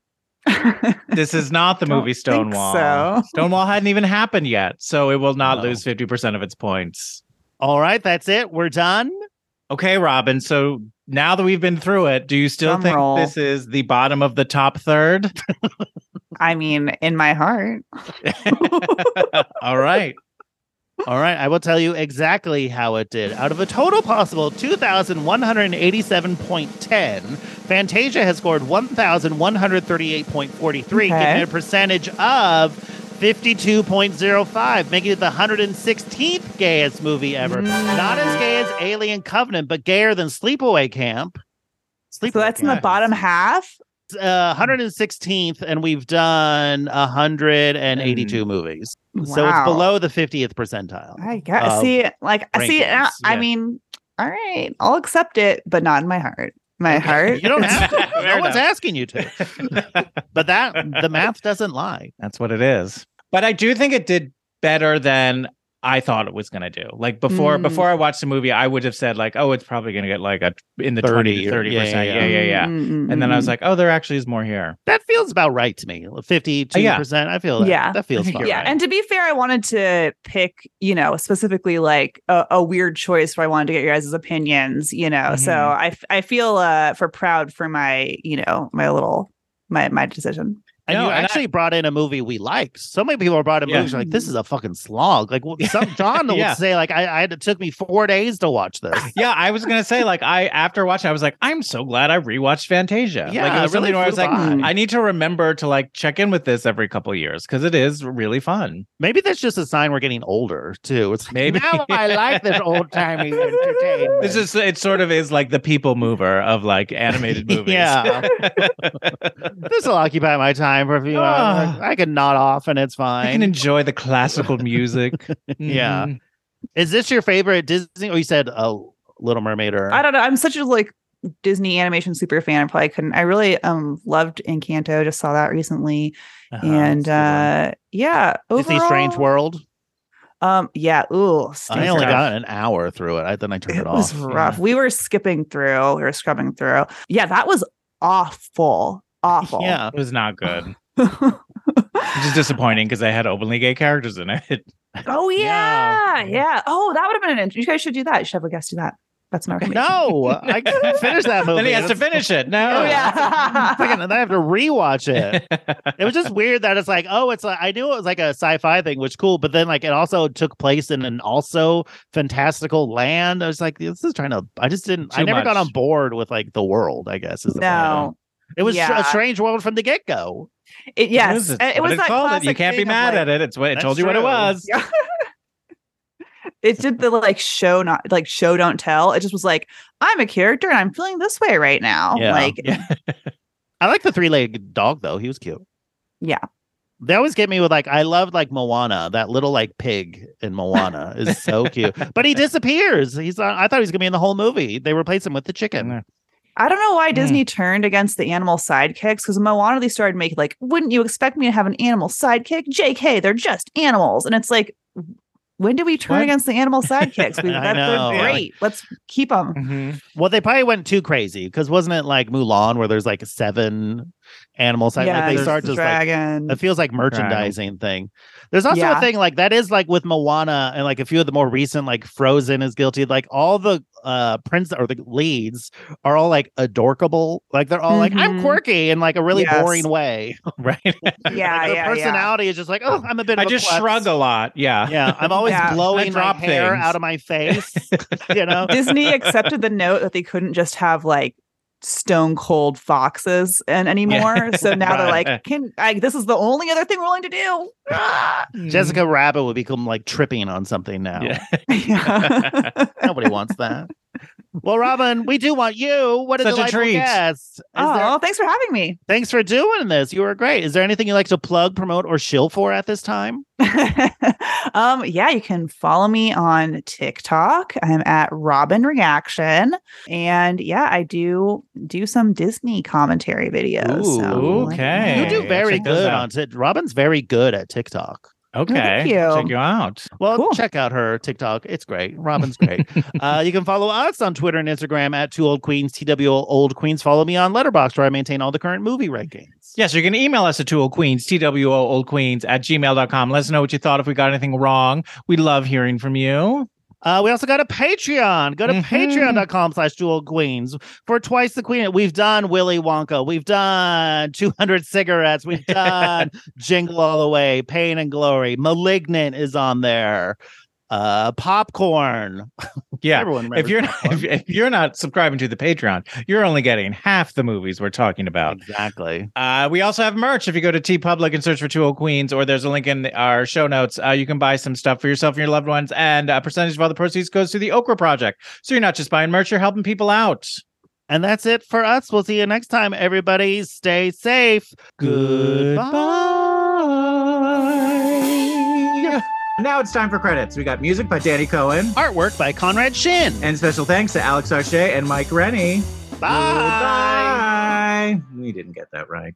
This is not the Don't movie think Stonewall. so. Stonewall hadn't even happened yet, so it will not No. lose fifty percent of its points. All right, that's it. We're done. Okay, Robin. So now that we've been through it, do you still Drum think roll. this is the bottom of the top third? I mean, in my heart. All right. All right, I will tell you exactly how it did. Out of a total possible two thousand one hundred eighty-seven point one zero, Fantasia has scored one thousand one hundred thirty-eight point four three, Okay. giving it a percentage of fifty-two point zero five, making it the one hundred sixteenth gayest movie ever. Not as gay as Alien Covenant, but gayer than Sleepaway Camp. Sleepaway So that's in the Camp. bottom half. Uh, one hundred sixteenth, and we've done one hundred eighty-two movies. So it's Wow. below the fiftieth percentile. I guess. of see, like, I see. rankings, uh, I yeah. mean, all right, I'll accept it, but not in my heart. My heart. You don't have to. No Fair one's enough. asking you to. But that the math doesn't lie. That's what it is. But I do think it did better than I thought it was going to do. Like before, Mm. before I watched the movie, I would have said like, "Oh, it's probably going to get like a in the twenty thirty to or- thirty yeah, percent." yeah, Yeah, yeah, yeah. Mm, And then I was mm, like, "Oh, there actually is more here." That feels about right to me. fifty-two percent. I feel that. Yeah. That feels I think fine. you're yeah. right. And to be fair, I wanted to pick, you know, specifically like a, a weird choice where I wanted to get your guys' opinions, you know. So Mhm. I, f- I feel uh for proud for my, you know, my little my my decision. And No, you and I- actually brought in a movie we liked. So many people brought in Yeah. movies like, this is a fucking slog. Like, well, some John would Yeah. say, like, I, I had, it took me four days to watch this. Yeah, I was gonna say like I after watching, I was like, I'm so glad I rewatched Fantasia. Yeah, like it was it really something where I was flew like, by. I need to remember to like check in with this every couple of years because it is really fun. Maybe that's just a sign we're getting older, too. It's like, Maybe. now I like this old timey entertainment. This is it. Sort of is like the people mover of like animated movies. Yeah. This will occupy my time for a few hours. Ah. I can nod off and it's fine. I can enjoy the classical music. Yeah. Mhm. Is this your favorite Disney? Oh, you said oh, Little Mermaid or I don't know. I'm such a like Disney animation super fan. I probably couldn't. I really um loved Encanto. Just saw that recently, Uh-huh, and that's a good uh yeah, one. Disney overall, Strange World. Um, yeah. Ooh, I Strange only World. got an hour through it. I then I turned it, It was off. rough. We were skipping through. We were scrubbing through. Yeah, that was awful. Awful. Yeah. It was not good. Which is disappointing because they had openly gay characters in it. Oh yeah, Yeah. yeah. Oh, that would have been an. int- You guys should do that. You should have a guest do that. That's my recommendation. No, I couldn't finish that movie. Then he has to It's- finish it. No. Oh yeah. Fucking- and I have to rewatch it. It was just weird that it's like, oh, it's like I knew it was like a sci-fi thing, which cool, but then like it also took place in an also fantastical land. I was like, this is trying to. I just didn't. I Too never got much. on board with like the world. I guess is the problem. No. It was Yeah. a strange world from the get go. It, yes. It, is. It's and it what was it that called it. You classic can't be thing of, mad like- at it. It's what it That's told you what it true. was. Yeah. It did the like show not like show don't tell. It just was like I'm a character and I'm feeling this way right now. Yeah. Like Yeah. I like the three-legged dog though. He was cute. yeah. They always get me with like I loved like Moana. That little like pig in Moana is so cute, but he disappears. He's uh, I thought he was gonna be in the whole movie. They replace him with the chicken. I don't know Hmm. why Disney turned against the animal sidekicks because Moana they started making like, wouldn't you expect me to have an animal sidekick? J K, they're just animals. And it's like, when do we turn What? against the animal sidekicks? We, I that, know. they're great. Let's keep them. Mhm. Well, they probably went too crazy because wasn't it like Mulan where there's like seven animals? Like, Yeah, they there's start the just like dragon. it feels like merchandising thing. There's also a Yeah. thing like that is like with Moana and like a few of the more recent like Frozen is guilty. Like all the uh prince or the leads are all like adorkable. Like they're all like I'm Mhm. quirky in like a really Yes. boring way. Right. yeah, Like, yeah, the yeah. personality is just like oh I'm a bit. I of a just klutz. shrug a lot. Yeah. Yeah, I'm always Yeah. blowing I my drop hair things. out of my face. You know. Disney accepted the note that they couldn't just have like stone cold foxes and anymore. So now they're Right. like, can I, this is the only other thing we're willing to do. Ah! Jessica Rabbit would become like tripping on something now. Yeah. Yeah. Nobody wants that. Well, Robin, we do want you. What a Such a delightful treat. guest. Is Oh, there- thanks for having me. thanks for doing this. You were great. Is there anything you'd like to plug, promote, or shill for at this time? um, yeah, you can follow me on TikTok. I'm at Robin Reaction. And yeah, I do do some Disney commentary videos. Ooh, so, okay. You do I'll very check those good out. on Tik. Robin's very good at TikTok. Okay. Thank you. Check you out. Well, Cool. check out her TikTok. It's great. Robin's great. uh, you can follow us on Twitter and Instagram at Two Old Queens, T W O Old Queens. Follow me on Letterboxd, where I maintain all the current movie rankings. Yes, you can email us at two old queens, T W O old queens at gmail dot com. Let us know what you thought if we got anything wrong. We love hearing from you. Uh, we also got a Patreon. Go to Mhm. patreon.com slash Two Old Queens for twice the queen. We've done Willy Wonka. We've done two hundred cigarettes. We've done Jingle All the Way, Pain and Glory. Malignant is on there. uh, popcorn. Yeah, Everyone if remembers you're not, popcorn. if, if you're not subscribing to the Patreon, you're only getting half the movies we're talking about. Exactly. Uh, we also have merch. If you go to TeePublic and search for Two Old Queens, or there's a link in our show notes, uh, you can buy some stuff for yourself and your loved ones, and a percentage of all the proceeds goes to the Okra Project. So you're not just buying merch, you're helping people out. And that's it for us. We'll see you next time. Everybody stay safe. Goodbye. Now it's time for credits. We got music by Danny Cohen. Artwork by Conrad Shin. And special thanks to Alex Arche and Mike Rennie. Bye. Goodbye. We didn't get that right.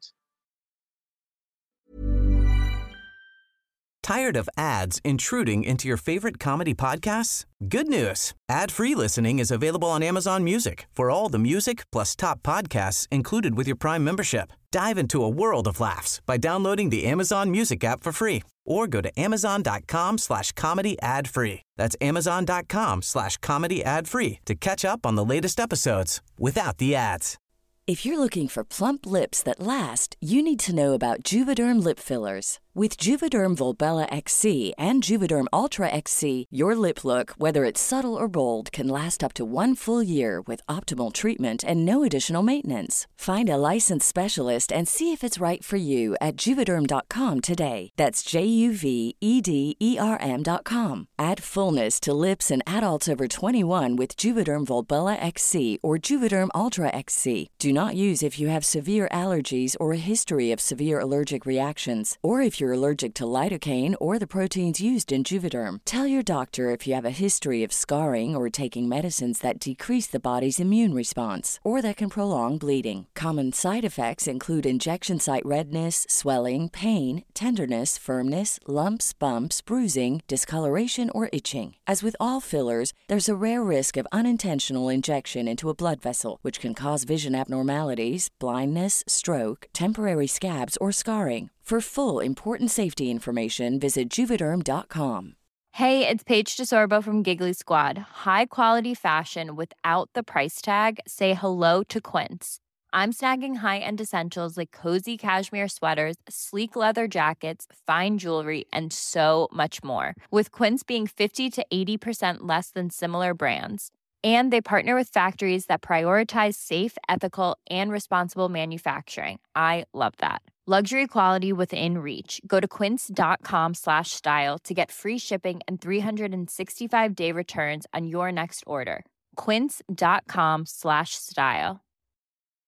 Tired of ads intruding into your favorite comedy podcasts? Good news. Ad-free listening is available on Amazon Music for all the music plus top podcasts included with your Prime membership. Dive into a world of laughs by downloading the Amazon Music app for free or go to amazon.com slash comedy ad free. That's amazon.com slash comedy ad free to catch up on the latest episodes without the ads. If you're looking for plump lips that last, you need to know about Juvederm lip fillers. With Juvederm Volbella X C and Juvederm Ultra X C, your lip look, whether it's subtle or bold, can last up to one full year with optimal treatment and no additional maintenance. Find a licensed specialist and see if it's right for you at Juvederm dot com today. That's J U V E D E R M dot com. Add fullness to lips in adults over twenty-one with Juvederm Volbella X C or Juvederm Ultra X C. Do not use if you have severe allergies or a history of severe allergic reactions, or if you're allergic to lidocaine or the proteins used in Juvederm. Tell your doctor if you have a history of scarring or taking medicines that decrease the body's immune response or that can prolong bleeding. Common side effects include injection site redness, swelling, pain, tenderness, firmness, lumps, bumps, bruising, discoloration, or itching. As with all fillers, there's a rare risk of unintentional injection into a blood vessel, which can cause vision abnormalities, blindness, stroke, temporary scabs, or scarring. For full important safety information, visit Juvederm dot com. Hey, it's Paige DeSorbo from Giggly Squad. High quality fashion without the price tag. Say hello to Quince. I'm snagging high-end essentials like cozy cashmere sweaters, sleek leather jackets, fine jewelry, and so much more. With Quince being fifty to eighty percent less than similar brands. And they partner with factories that prioritize safe, ethical, and responsible manufacturing. I love that. Luxury quality within reach. Go to quince.com slash style to get free shipping and three sixty-five day returns on your next order. Quince.com slash style.